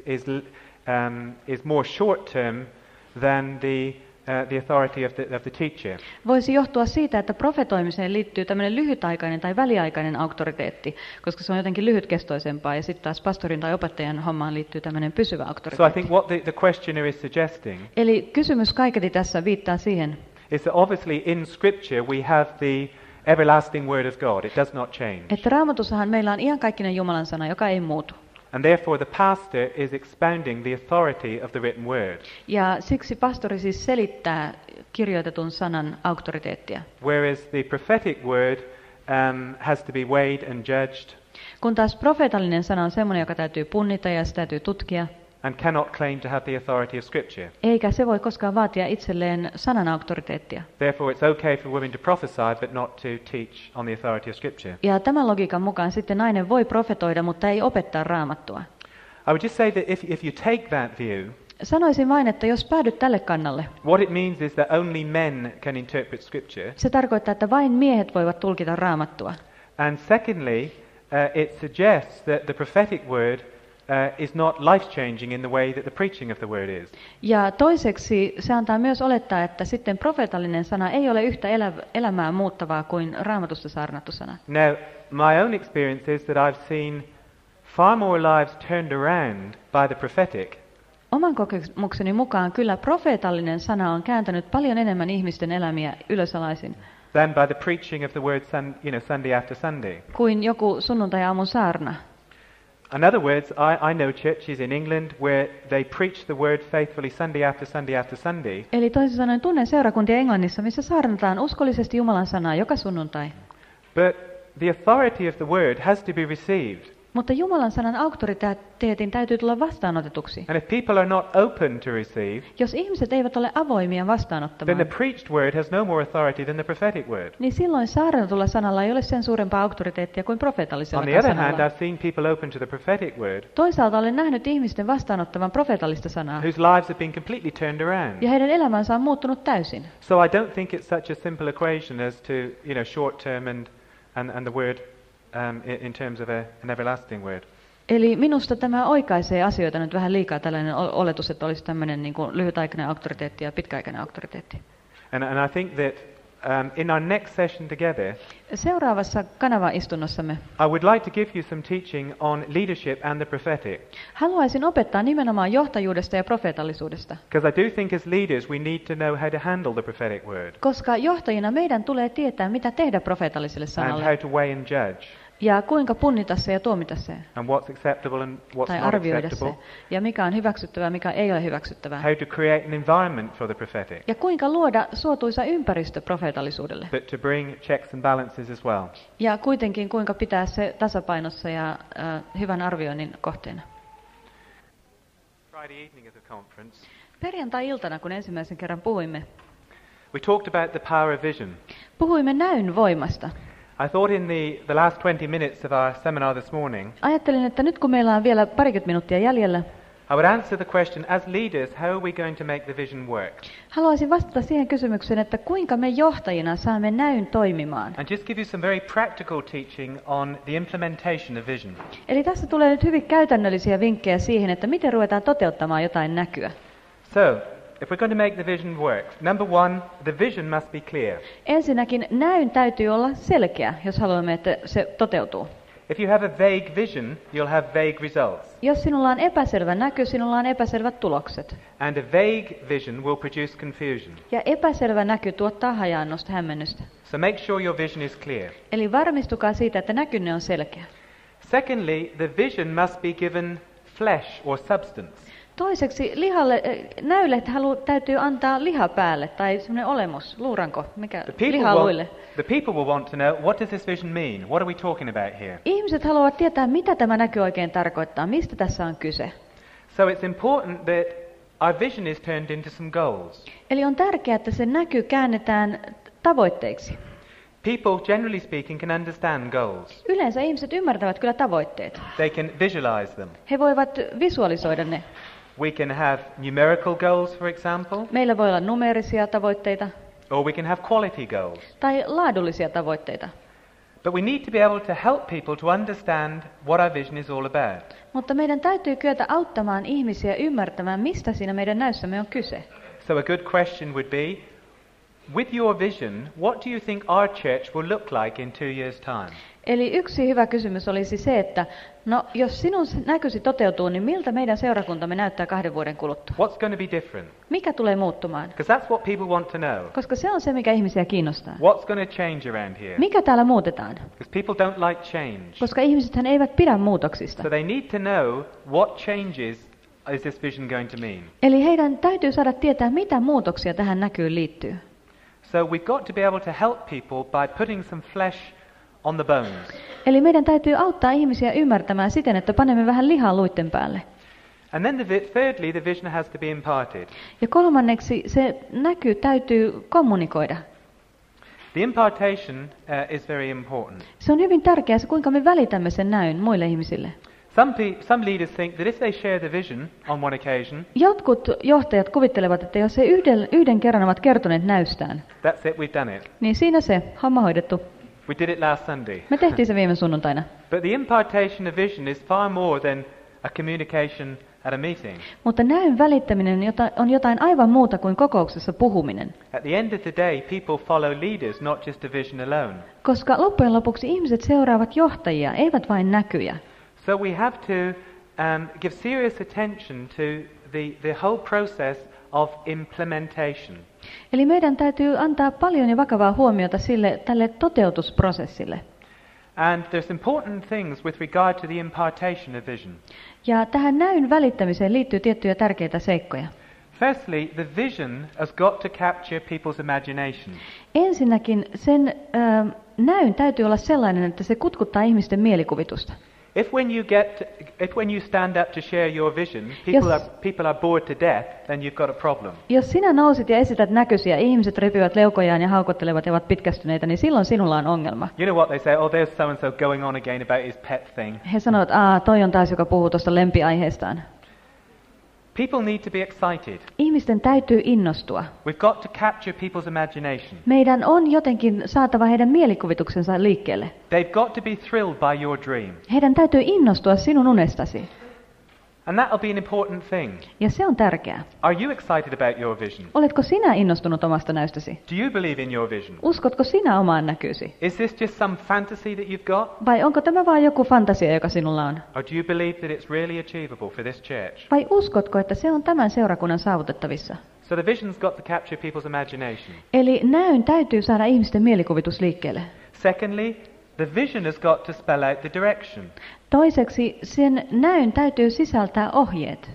is more short term than the authority of the teacher. Voisi johtua siitä, että profetoimiseen liittyy tämmöinen lyhytaikainen tai väliaikainen auktoriteetti, koska se on jotenkin lyhytkestoisempaa, ja sitten taas pastorin tai opettajan hommaan liittyy tämmöinen pysyvä auktoriteetti. So I think what the questioner is suggesting, eli kysymys kaiketi tässä viittaa siihen, is that obviously in Scripture we have the everlasting word of God. It does not change. Että Raamatussahan meillä on iankaikkinen Jumalan sana, joka ei muutu. And therefore the pastor is expounding the authority of the written word. Ja siksi pastori siis selittää kirjoitetun sanan auktoriteettia. Whereas the prophetic word has to be weighed and judged. Kun taas profeetallinen sana on semmoinen, joka täytyy punnita ja sitä täytyy tutkia. And cannot claim to have the authority of Scripture. Eikä se voi koskaan vaatia itselleen sanan auktoriteettia. Therefore it's okay for women to prophesy but not to teach on the authority of Scripture. Ja tämän logiikan mukaan sitten nainen voi profetoida, mutta ei opettaa Raamattua. I would just say that if you take that view, sanoisin vain, että jos päädyt tälle kannalle, what it means is that only men can interpret Scripture. Se tarkoittaa, että vain miehet voivat tulkita Raamattua. And secondly, it suggests that the prophetic word is not life-changing in the way that the preaching of the word is. Ja toiseksi se antaa myös olettaa, että sitten profeetallinen sana ei ole yhtä elämää muuttavaa kuin Raamatusta saarnattu sana. Now, my own experience is that I've seen far more lives turned around by the prophetic. Oman kokemukseni mukaan kyllä profeetallinen sana on kääntänyt paljon enemmän ihmisten elämiä ylösalaisin than by the preaching of the word Sunday after Sunday. kuin joku sunnuntai-aamun saarna. In other words, I know churches in England where they preach the word faithfully Sunday after Sunday after Sunday. Eli toisin sanoen tunnen seurakuntia Englannissa, missä saarnataan uskollisesti Jumalan sanaa joka sunnuntai. But the authority of the word has to be received. Mutta Jumalan sanan auktoriteetin täytyy tulla vastaanotetuksi. And if people are not open to receive, Jos ihmiset eivät ole avoimia then vastaanottamaan, the preached word has no more authority than the prophetic word. niin silloin saarnatulla sanalla ei ole sen suurempaa auktoriteettia kuin profeetallisella On the other hand, sanalla. I've seen people open to the prophetic word Toisaalta olen nähnyt ihmisten vastaanottavan profeetallista sanaa, whose lives have been completely turned around. ja heidän elämänsä on muuttunut täysin. So I don't think it's such a simple equation as to, short term and the word in terms of an everlasting word. Eli minusta tämä oikaisee asioita nyt vähän liikaa, tällainen oletus, että olisi tämmöinen niin kuin lyhytaikainen auktoriteetti ja pitkäaikainen auktoriteetti. And I think that in our next session together, Seuraavassa kanava-istunnossamme I would like to give you some teaching on leadership and the prophetic. haluaisin opettaa nimenomaan johtajuudesta ja profeetallisuudesta, Because I do think as leaders we need to know how to handle the prophetic word koska johtajina meidän tulee tietää, mitä tehdä profeetalliselle and sanalle how to weigh and judge ja kuinka punnita se ja tuomita se and what's acceptable and what's tai not arvioida se acceptable. ja mikä on hyväksyttävää, mikä ei ole hyväksyttävää. How to create an environment for the prophetic, Ja kuinka luoda suotuisa ympäristö profeetallisuudelle. but to bring checks and balances as well. Ja kuitenkin kuinka pitää se tasapainossa ja hyvän arvioinnin kohteena. Friday evening at the conference, Perjantai-iltana, kun ensimmäisen kerran puhuimme, we talked about the power of vision. puhuimme näyn voimasta. I thought in the last 20 minutes of our seminar this morning, Ajattelin, että nyt kun meillä on vielä parikymmentä minuuttia jäljellä, I would answer the question, as leaders, how are we going to make the vision work? haluaisin vastata siihen kysymykseen, että kuinka me johtajina saamme näyn toimimaan. And just give you some very practical teaching on the implementation of vision. Eli tässä tulee nyt hyvin käytännöllisiä vinkkejä siihen, että miten ruvetaan toteuttamaan jotain näkyä. So, if we're going to make the vision work, number one, the vision must be clear. Ensinnäkin näyn täytyy olla selkeä, jos haluamme, että se toteutuu. If you have a vague vision, you'll have vague results. Jos sinulla on epäselvä näky, sinulla on epäselvät tulokset. And a vague vision will produce confusion. Ja epäselvä näky tuottaa hajaannusta, hämmennystä. So make sure your vision is clear. Eli varmistukaa siitä, että näkynne on selkeä. Secondly, the vision must be given flesh or substance. Toiseksi näylle täytyy antaa liha päälle, tai semmoinen olemus, luuranko, mikä liha luille. The people will want to know, what does this vision mean? What are we talking about here? Ihmiset haluavat tietää, mitä tämä näky oikein tarkoittaa, mistä tässä on kyse. So it's important that our vision is turned into some goals. Eli on tärkeää, että se näky käännetään tavoitteiksi. People, generally speaking, can understand goals. Yleensä ihmiset ymmärtävät kyllä tavoitteet. They can visualize them. He voivat visualisoida ne. We can have numerical goals, for example, Meillä voi olla numeerisia tavoitteita or we can have quality goals. tai laadullisia tavoitteita. But we need to be able to help people to understand what our vision is all about. Mutta meidän täytyy kyetä auttamaan ihmisiä ymmärtämään, mistä siinä meidän näyssämme on kyse. So a good question would be, with your vision, what do you think our church will look like in 2 years' time? Eli yksi hyvä kysymys olisi se, että no, jos sinun näkysi toteutuu, niin miltä meidän seurakuntamme näyttää 2 vuoden kuluttua? What's going to be different? Mikä tulee muuttumaan? Because that's what people want to know. Koska se on se, mikä ihmisiä kiinnostaa. What's going to change around here? Mikä täällä muutetaan? Because people don't like change. Koska ihmisethän eivät pidä muutoksista. So they need to know what changes is this vision going to mean. Eli heidän täytyy saada tietää, mitä muutoksia tähän näkyyn liittyy. So we've got to be able to help people by putting some flesh on the bones. Eli meidän täytyy auttaa ihmisiä ymmärtämään siten, että panemme vähän lihaa luitten päälle. And then thirdly, the vision has to be imparted. Ja kolmanneksi se näky täytyy kommunikoida. The impartation is very important. Se on hyvin tärkeää, se kuinka me välitämme sen näyn muille ihmisille. Some leaders think that if they share the vision on one occasion, Jotkut johtajat kuvittelevat, että jos he yhden kerran ovat kertoneet näystään, that's it, we've done it. niin siinä se, homma hoidettu. We did it last Sunday. Me tehtiin se viime sunnuntaina. But the impartation of vision is far more than a communication at a meeting. Mutta näyn välittäminen on jotain aivan muuta kuin kokouksessa puhuminen. At the end of the day, people follow leaders, not just a vision alone. Koska loppujen lopuksi ihmiset seuraavat johtajia, eivät vain näkyjä. So we have to give serious attention to the whole process of implementation. Eli meidän täytyy antaa paljon ja vakavaa huomiota tälle toteutusprosessille. And there's important things with regard to the impartation of vision. Ja tähän näyn välittämiseen liittyy tiettyjä tärkeitä seikkoja. Firstly, the vision has got to capture people's imagination. Ensinnäkin sen näyn täytyy olla sellainen, että se kutkuttaa ihmisten mielikuvitusta. If when you stand up to share your vision, people are bored to death, then you've got a problem. Jos sinä nousit ja esität näkysi ja ihmiset repivät leukojaan ja haukottelevat ja ovat pitkästyneitä, niin silloin sinulla on ongelma. You know what they say? Oh, there's so and so going on again about his pet thing. He sanovat, toi on taas, joka puhuu tuosta lempiaiheestaan. People need to be excited. Ihmisten täytyy innostua. We've got to capture people's imagination. Meidän on jotenkin saatava heidän mielikuvituksensa liikkeelle. They've got to be thrilled by your dream. Heidän täytyy innostua sinun unestasi. And that'll be an important thing. Ja se on tärkeää. Are you excited about your vision? Oletko sinä innostunut omasta näystäsi? Do you believe in your vision? Uskotko sinä omaan näkyysi? Is this just some fantasy that you've got? Vai onko tämä vain joku fantasia, joka sinulla on? Or do you believe that it's really achievable for this church? Vai uskotko, että se on tämän seurakunnan saavutettavissa? So the vision's got to capture people's imagination. Eli näyn täytyy saada ihmisten mielikuvitus liikkeelle. Secondly, the vision has got to spell out the direction. Toiseksi sen näyn täytyy sisältää ohjeet.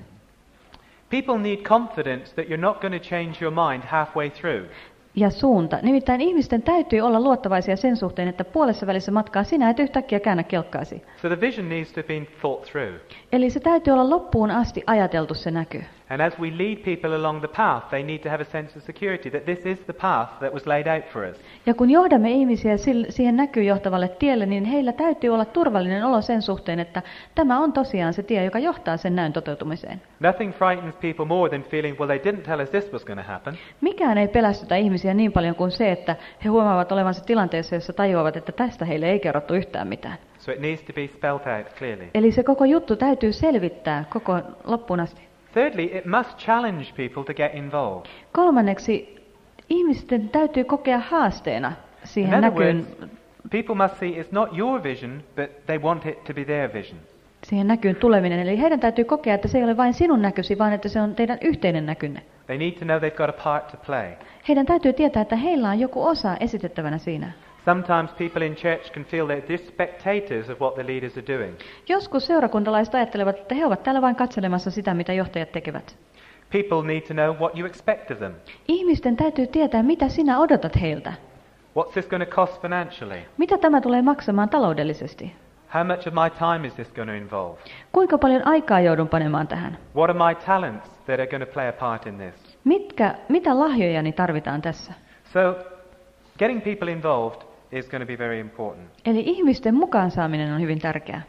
People need confidence that you're not going to change your mind halfway through. Ja suunta. Nimittäin ihmisten täytyy olla luottavaisia sen suhteen, että puolessa välissä matkaa sinä et yhtäkkiä käännä kelkkaasi. So the vision needs to have been thought through. Eli se täytyy olla loppuun asti ajateltu se näky. And as we lead people along the path, they need to have a sense of security that this is the path that was laid out for us. Ja kun johdamme ihmisiä siihen näkyyn johtavalle tielle, niin heillä täytyy olla turvallinen olo sen suhteen, että tämä on tosiaan se tie, joka johtaa sen näyn toteutumiseen. Nothing frightens people more than feeling, well, they didn't tell us this was going to happen. Mikään ei pelästytä ihmisiä niin paljon kuin se, että he huomaavat olevansa tilanteessa, jossa tajuavat, että tästä heille ei kerrottu yhtään mitään. So it needs to be spelled out clearly. Eli se koko juttu täytyy selvittää koko loppuun asti. Thirdly, it must challenge people to get involved. Kolmanneksi, ihmisten täytyy kokea haasteena siihen In other näkyyn, words, people must see it's not your vision, but they want it to be their vision. siihen näkyyn tuleminen. Eli heidän täytyy kokea, että se ei ole vain sinun näkysi, vaan että se on teidän yhteinen näkynne. They need to know they've got a part to play. Heidän täytyy tietää, että heillä on joku osa esitettävänä siinä. Sometimes people in church can feel they're just spectators of what the leaders are doing. Joskus seurakuntalaiset ajattelevat, että he ovat täällä vain katselemassa sitä, mitä johtajat tekevät. People need to know what you expect of them. Ihmisten täytyy tietää, mitä sinä odotat heiltä. What's this going to cost financially? Mitä tämä tulee maksamaan taloudellisesti? How much of my time is this going to involve? Kuinka paljon aikaa joudun panemaan tähän? What are my talents that are going to play a part in this? Mitä lahjojani tarvitaan tässä? So, getting people involved is going to be very important. Eli ihmisten mukaan saaminen on hyvin tärkeää.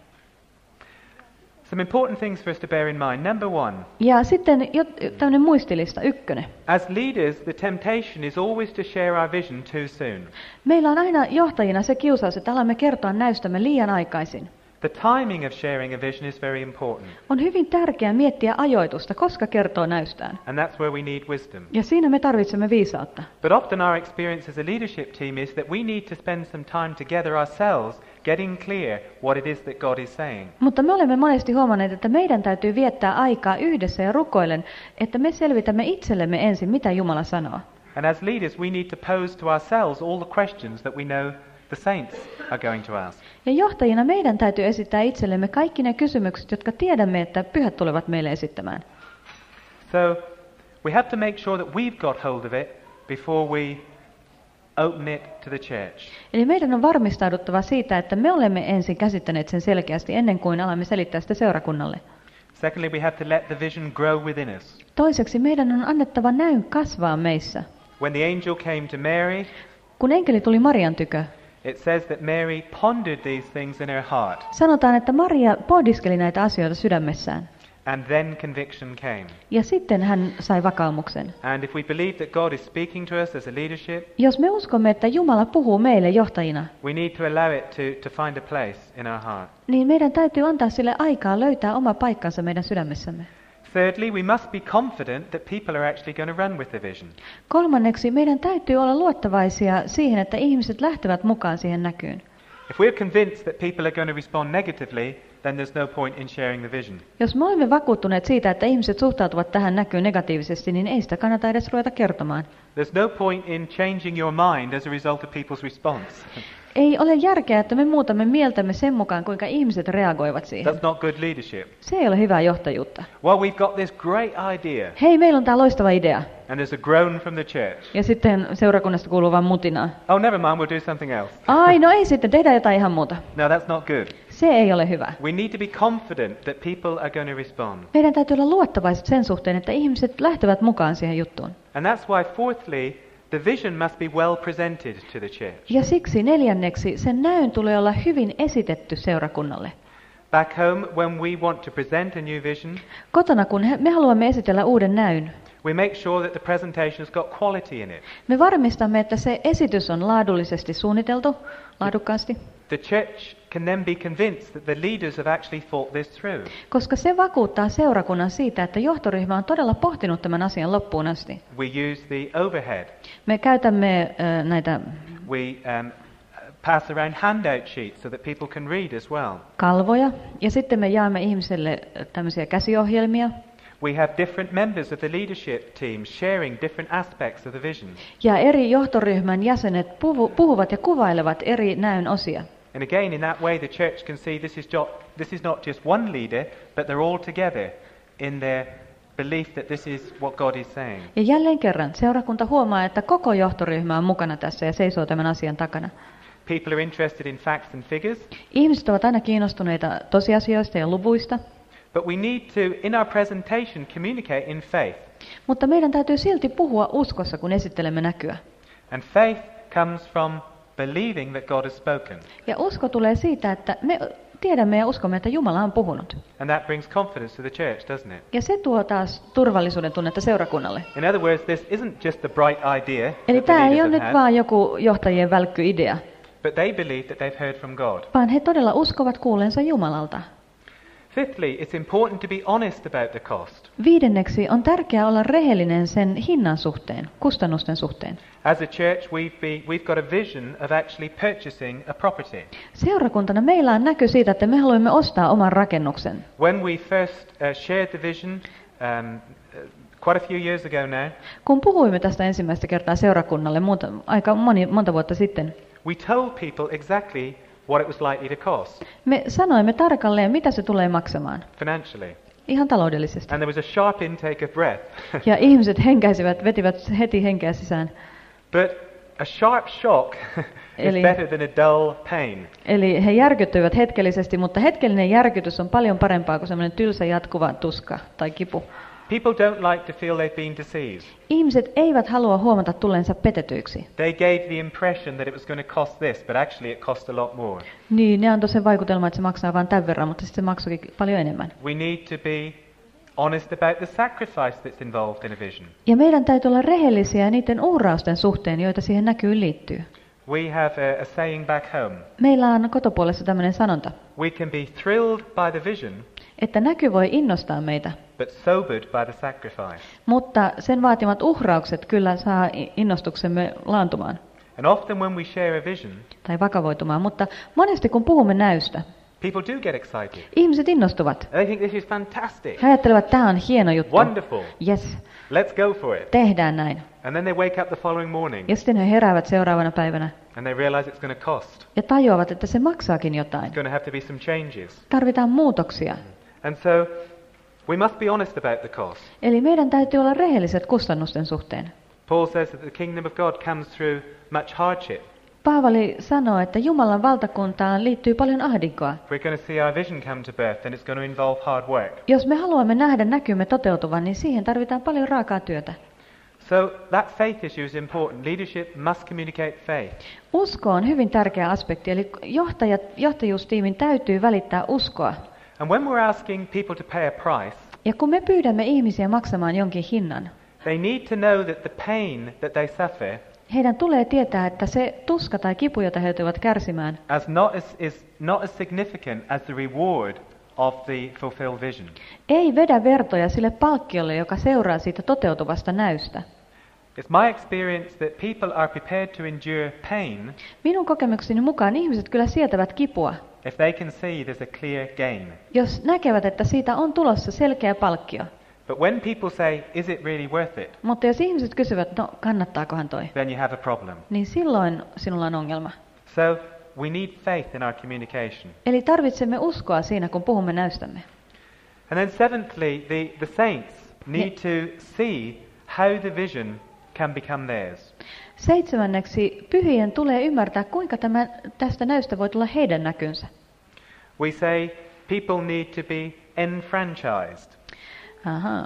Some important things for us to bear in mind. Number one. Ja sitten tämmöinen muistilista, 1. As leaders, the temptation is always to share our vision too soon. Meillä on aina johtajina se kiusaus, että alamme kertoa näystämme liian aikaisin. The timing of sharing a vision is very important. On hyvin tärkeää miettiä ajoitusta, koska kertoo näystään. And that's where we need wisdom. Ja siinä me tarvitsemme viisautta. But often our experience as a leadership team is that we need to spend some time together ourselves getting clear what it is that God is saying. Mutta me olemme monesti huomanneet, että meidän täytyy viettää aikaa yhdessä ja rukoillen, että me selvitämme itsellemme ensin, mitä Jumala sanoo. And as leaders, we need to pose to ourselves all the questions that we know the saints are going to ask. Ja johtajina meidän täytyy esittää itsellemme kaikki ne kysymykset, jotka tiedämme, että pyhät tulevat meille esittämään. So we have to make sure that we've got hold of it before we open it to the church. Eli meidän on varmistauduttava siitä, että me olemme ensin käsittäneet sen selkeästi ennen kuin alamme selittää sitä seurakunnalle. Secondly, we have to let the vision grow within us. Toiseksi meidän on annettava näyn kasvaa meissä. When the angel came to Mary, Kun enkeli tuli Marian tykö, it says that Mary pondered these things in her heart, sanotaan, että Maria pohdiskeli näitä asioita sydämessään. and then conviction came. Ja sitten hän sai vakaumuksen. And if we believe that God is speaking to us as a leadership, Jos me uskomme, että Jumala puhuu meille johtajina, we need to allow it to find a place in our heart. niin meidän täytyy antaa sille aikaa löytää oma paikkansa meidän sydämessämme. Thirdly, we must be confident that people are actually going to run with the vision. Kolmanneksi, meidän täytyy olla luottavaisia siihen, että ihmiset lähtevät mukaan siihen näkyyn. If we're convinced that people are going to respond negatively, then there's no point in sharing the vision. Jos me olemme vakuuttuneet siitä, että ihmiset suhtautuvat tähän näkyyn negatiivisesti, niin ei sitä kannata edes ruveta kertomaan. There's no point in changing your mind as a result of people's response. Ei ole järkeä, että me muutamme mieltämme sen mukaan, kuinka ihmiset reagoivat siihen. That's not good leadership. Se ei ole hyvää johtajuutta. Well, we've got this great idea. Hei, meillä on tää loistava idea. And there's a groan from the church. Ja sitten seurakunnasta kuuluu vaan mutinaa. Oh, never mind, we'll do something else. Ai, no ei sitten, tehdään jotain ihan muuta. No, that's not good. Se ei ole hyvä. We need to be confident that people are going to respond. Meidän täytyy olla luottavaiset sen suhteen, että ihmiset lähtevät mukaan siihen juttuun. And that's why, fourthly, the vision must be well presented to the church. Ja siksi neljänneksi sen näyn tulee olla hyvin esitetty seurakunnalle. Back home, when we want to present a new vision, Kotona, kun me haluamme esitellä uuden näyn, we make sure that the presentation has got quality in it. me varmistamme, että se esitys on laadullisesti suunniteltu, laadukkaasti, The church can then be convinced that the leaders have actually thought this through. koska se vakuuttaa seurakunnan siitä, että johtoryhmä on todella pohtinut tämän asian loppuun asti. We use the overhead. Me käytämme näitä We pass around handout sheets so that people can read as well. kalvoja, ja sitten me jaamme ihmiselle tämmöisiä käsiohjelmia, We have different members of the leadership team sharing different aspects of the vision. ja eri johtoryhmän jäsenet puhuvat ja kuvailevat eri näyn osia. And again, in that way, the church can see this is not just one leader, but they're all together in their belief that this is what God is saying. Ja jälleen kerran seurakunta huomaa, että koko johtoryhmä on mukana tässä ja seisoo tämän asian takana. People are interested in facts and figures, Ihmiset ovat aina kiinnostuneita tosiasioista ja luvuista, but we need to, in our presentation, communicate in faith. mutta meidän täytyy silti puhua uskossa, kun esittelemme näkyä. And faith comes from believing that God has spoken. Ja usko tulee siitä, että me tiedämme ja uskomme, että Jumala on puhunut. And that brings confidence to the church, doesn't it? Ja se tuo taas turvallisuuden tunnetta seurakunnalle. In other words, this isn't just a bright idea Eli that the tämä ei leaders ole have nyt had, vaan joku johtajien välkkyidea, but they believe that they've heard from God. vaan he todella uskovat kuulleensa Jumalalta. Fifthly, it's important to be honest about the cost. Viidenneksi on tärkeää olla rehellinen sen hinnan suhteen, kustannusten suhteen. As a church, we've got a vision of actually purchasing a property. Seurakuntana meillä on näky siitä, että me haluamme ostaa oman rakennuksen. When we first shared the vision, quite a few years ago now, Kun puhuimme tästä ensimmäistä kertaa seurakunnalle monta vuotta sitten, we told people exactly what it was likely to cost me sanoimme tarkalleen, mitä se tulee maksamaan, financially. ihan taloudellisesti. And there was a sharp intake of breath. Ja ihmiset vetivät heti henkeä sisään. But a sharp shock is Eli- better than a dull pain. Eli he järkyttyivät hetkellisesti, mutta hetkellinen järkytys on paljon parempaa kuin semmoinen tylsä jatkuva tuska tai kipu. People don't like to feel they've been deceived. Ihmiset eivät halua huomata tulleensa petetyiksi. They gave the impression that it was going to cost this, but actually it cost a lot more. Niin, ne antoi sen vaikutelman, että se maksaa vain tämän verran, mutta sitten se maksoikin paljon enemmän. We need to be honest about the sacrifice that's involved in a vision. Ja meidän täytyy olla rehellisiä niiden uhrausten suhteen, joita siihen näkyy liittyy. We have a saying back home. Meillä on kotopuolessa tämmöinen sanonta, We can be thrilled by the vision, että näky voi innostaa meitä, but sobered by the sacrifice. mutta sen vaatimat uhraukset kyllä saa innostuksemme laantumaan And often when we share a vision, tai vakavoitumaan, mutta monesti kun puhumme näystä, people do get excited. ihmiset innostuvat. They think this is fantastic, He ajattelevat, että tämä on hieno juttu. wonderful, Yes, let's go for it. tehdään näin. And then they wake up the following morning Ja sitten he heräävät seuraavana päivänä and they realize it's going to cost. ja tajuavat, että se maksaakin jotain. It's going to have to be some changes. Tarvitaan muutoksia. And so we must be honest about the cost. Eli meidän täytyy olla rehelliset kustannusten suhteen. Paul says that the kingdom of God comes through much hardship. Paavali sanoo, että Jumalan valtakuntaan liittyy paljon ahdinkoa. If we're going to see our vision come to birth, then it's going to involve hard work. Jos me haluamme nähdä näkymme toteutuvan, niin siihen tarvitaan paljon raakaa työtä. So that faith issue is important. Leadership must communicate faith. Usko on hyvin tärkeä aspekti, eli johtajuustiimin täytyy välittää uskoa. And when we're asking people to pay a price, Ja kun me pyydämme ihmisiä maksamaan jonkin hinnan, they need to know that the pain that they suffer heidän tulee tietää, että se tuska tai kipu, jota he joutuvat kärsimään, is not as significant as the reward of the fulfilled vision. ei vedä vertoja sille palkkiolle, joka seuraa siitä toteutuvasta näystä. It's my experience that people are prepared to endure pain Minun kokemukseni mukaan ihmiset kyllä sietävät kipua, if they can see there's a clear gain. jos näkevät, että siitä on tulossa selkeä palkkio. But when people say, is it really worth it, Mutta jos ihmiset kysyvät, no kannattaakohan toi, then you have a problem. niin silloin sinulla on ongelma. So we need faith in our communication. Eli tarvitsemme uskoa siinä, kun puhumme näystämme. And then seventhly, the saints need to see how the vision can become theirs. 7. pyhien tulee ymmärtää, kuinka tästä näystä voi tulla heidän näkynsä. We say people need to be enfranchised. Aha.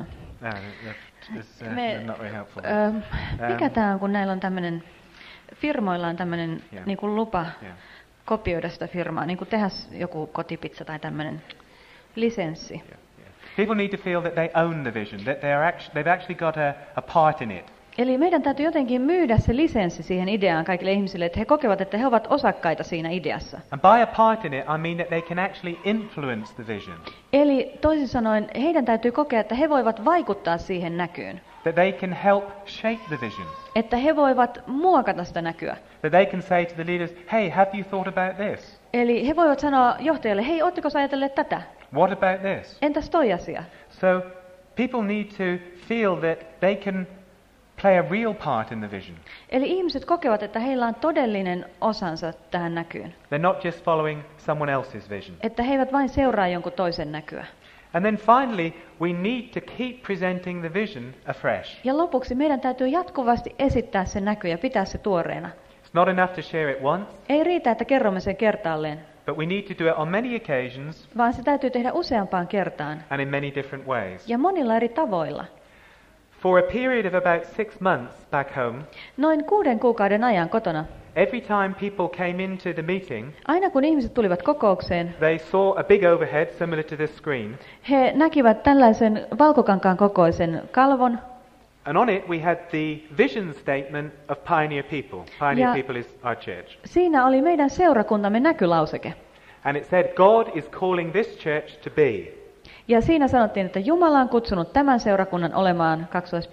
Not very helpful. Mikä tämä on, kun näillä on tämmöinen, firmoilla on tämmöinen niin kuin lupa kopioida sitä firmaa, niin kuin tehdä joku kotipizza tai tämmöinen lisenssi. People need to feel that they own the vision, that they've actually got a part in it. Eli meidän täytyy jotenkin myydä se lisenssi siihen ideaan kaikille ihmisille, että he kokevat, että he ovat osakkaita siinä ideassa. And by a part in it, I mean that they can actually influence the vision. Eli toisin sanoen, heidän täytyy kokea, että he voivat vaikuttaa siihen näkyyn. That they can help shape the vision. Että he voivat muokata sitä näkyä. That they can say to the leaders, hey, have you thought about this? Eli he voivat sanoa johtajalle, hei, ootteko ajatelleet tätä? What about this? Entäs toi asia? So people need to feel that they can play a real part in the vision. Eli ihmiset kokevat, että heillä on todellinen osansa tähän näkyyn. They're not just following someone else's vision. Että he eivät vain seuraa jonkun toisen näkyä. And then finally, we need to keep presenting the vision afresh. Ja lopuksi meidän täytyy jatkuvasti esittää se näky ja pitää se tuoreena. It's not enough to share it once, Ei riitä, että kerromme sen kertaalleen, but we need to do it on many occasions vaan se täytyy tehdä useampaan kertaan and in many different ways. ja monilla eri tavoilla. For a period of about 6 months back home, Noin 6 kuukauden ajan kotona, every time people came into the meeting, aina kun ihmiset tulivat kokoukseen, they saw a big overhead similar to this screen, he näkivät tällaisen valkokankaan kokoisen kalvon, and on it we had the vision statement of Pioneer People. Pioneer Ja- People is our church. Siinä oli meidän seurakuntamme näkylauseke. And it said, God is calling this church to be. Ja siinä sanottiin, että Jumala on kutsunut tämän seurakunnan olemaan ...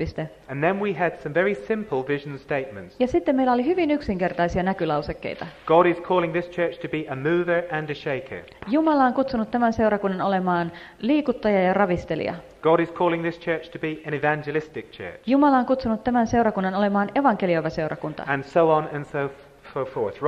And then we had some very simple vision statements. Ja sitten meillä oli hyvin yksinkertaisia näkylausekkeita. God is calling this church to be a mover and a shaker. Jumala on kutsunut tämän seurakunnan olemaan liikuttaja ja ravistelija. God is calling this church to be an evangelistic church. Jumala on kutsunut tämän seurakunnan olemaan evankelioiva seurakunta. And so on and so forth.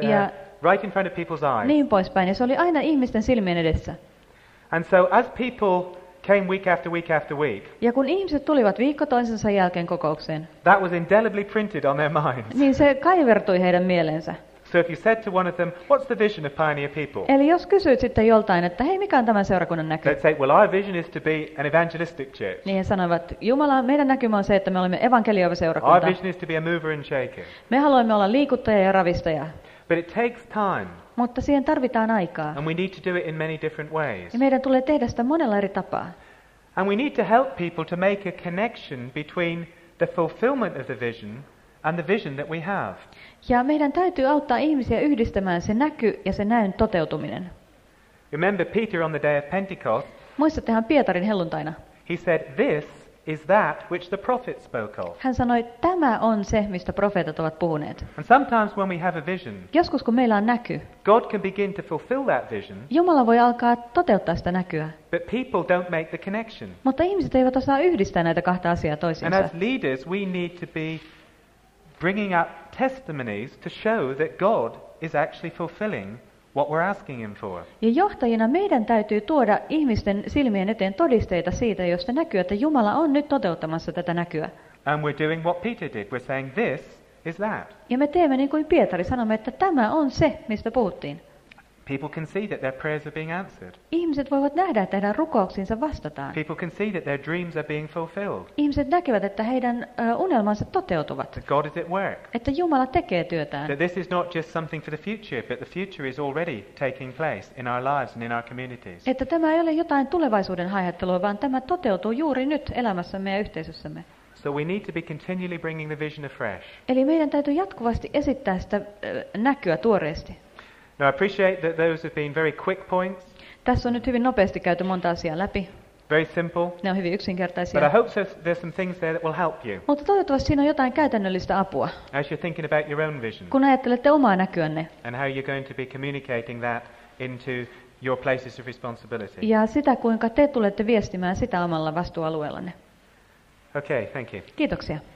Right in front of people's eyes. Niin poispäin. Ja se oli aina ihmisten silmien edessä. And so as people came week after week after week, Ja kun ihmiset tulivat viikko toisensa jälkeen kokoukseen, that was indelibly printed on their minds. niin se kaivertui heidän mieleensä. So if you said to one of them, what's the vision of Pioneer People? Eli jos kysyit sitten joltain, että hei, mikä on tämän seurakunnan näky? They'd say, well, our vision is to be an evangelistic church. Niin he sanoivat, Jumala, meidän näkymä on se, että me olemme evankelioiva Our seurakunta. vision is to be a mover and shaker. Me haluamme olla liikuttaja ja ravistaja. But it takes time, Mutta siihen tarvitaan aikaa. and we need to do it in many different ways. Ja meidän tulee tehdä sitä monella eri tapaa. And we need to help people to make a connection between the fulfillment of the vision and the vision that we have. Ja meidän täytyy auttaa ihmisiä yhdistämään se näky ja se näyn toteutuminen. Remember Peter on the day of Pentecost, Muistattehan Pietarin helluntaina? he said, this is that which the prophets spoke of. Hän sanoi, tämä on se, mistä profeetat ovat puhuneet. And sometimes when we have a vision, Joskus kun meillä on näky, God can begin to fulfill that vision, Jumala voi alkaa toteuttaa sitä näkyä. but people don't make the connection. Mutta ihmiset eivät osaa yhdistää näitä kahta asiaa And toisiinsa. as leaders, we need to be bringing up testimonies to show that God is actually fulfilling what we're asking him for. Ja johtajina meidän täytyy tuoda ihmisten silmien eteen todisteita siitä, josta näkyy, että Jumala on nyt toteuttamassa tätä näkyä. And we're doing what Peter did. We're saying this is that. Ja me teemme niin kuin Pietari, sanomme, että tämä on se, mistä puhuttiin. People can see that their prayers are being answered. Ihmiset voivat nähdä, että heidän rukouksiinsa vastataan. People can see that their dreams are being fulfilled. Ihmiset näkevät, että heidän unelmansa toteutuvat. That God is at work. Että Jumala tekee työtään. That this is not just something for the future, but the future is already taking place in our lives and in our communities. Että tämä ei ole jotain tulevaisuuden haihattelua, vaan tämä toteutuu juuri nyt elämässämme ja yhteisössämme. So we need to be continually bringing the vision afresh. Eli meidän täytyy jatkuvasti esittää sitä näkyä tuoreesti. Now I appreciate that those have been very quick points, Tässä on nyt hyvin nopeasti käyty monta asiaa läpi. very simple, Ne on hyvin but I yksinkertaisia. hope there's some things there that will help you Mutta toivottavasti siinä on jotain käytännöllistä apua, as you're thinking about your own vision kun ajattelette omaa näkyänne and how you're going to be communicating that into your places of responsibility. ja sitä, kuinka te tulette viestimään sitä omalla vastuualueellanne. Okay, thank you. Kiitoksia.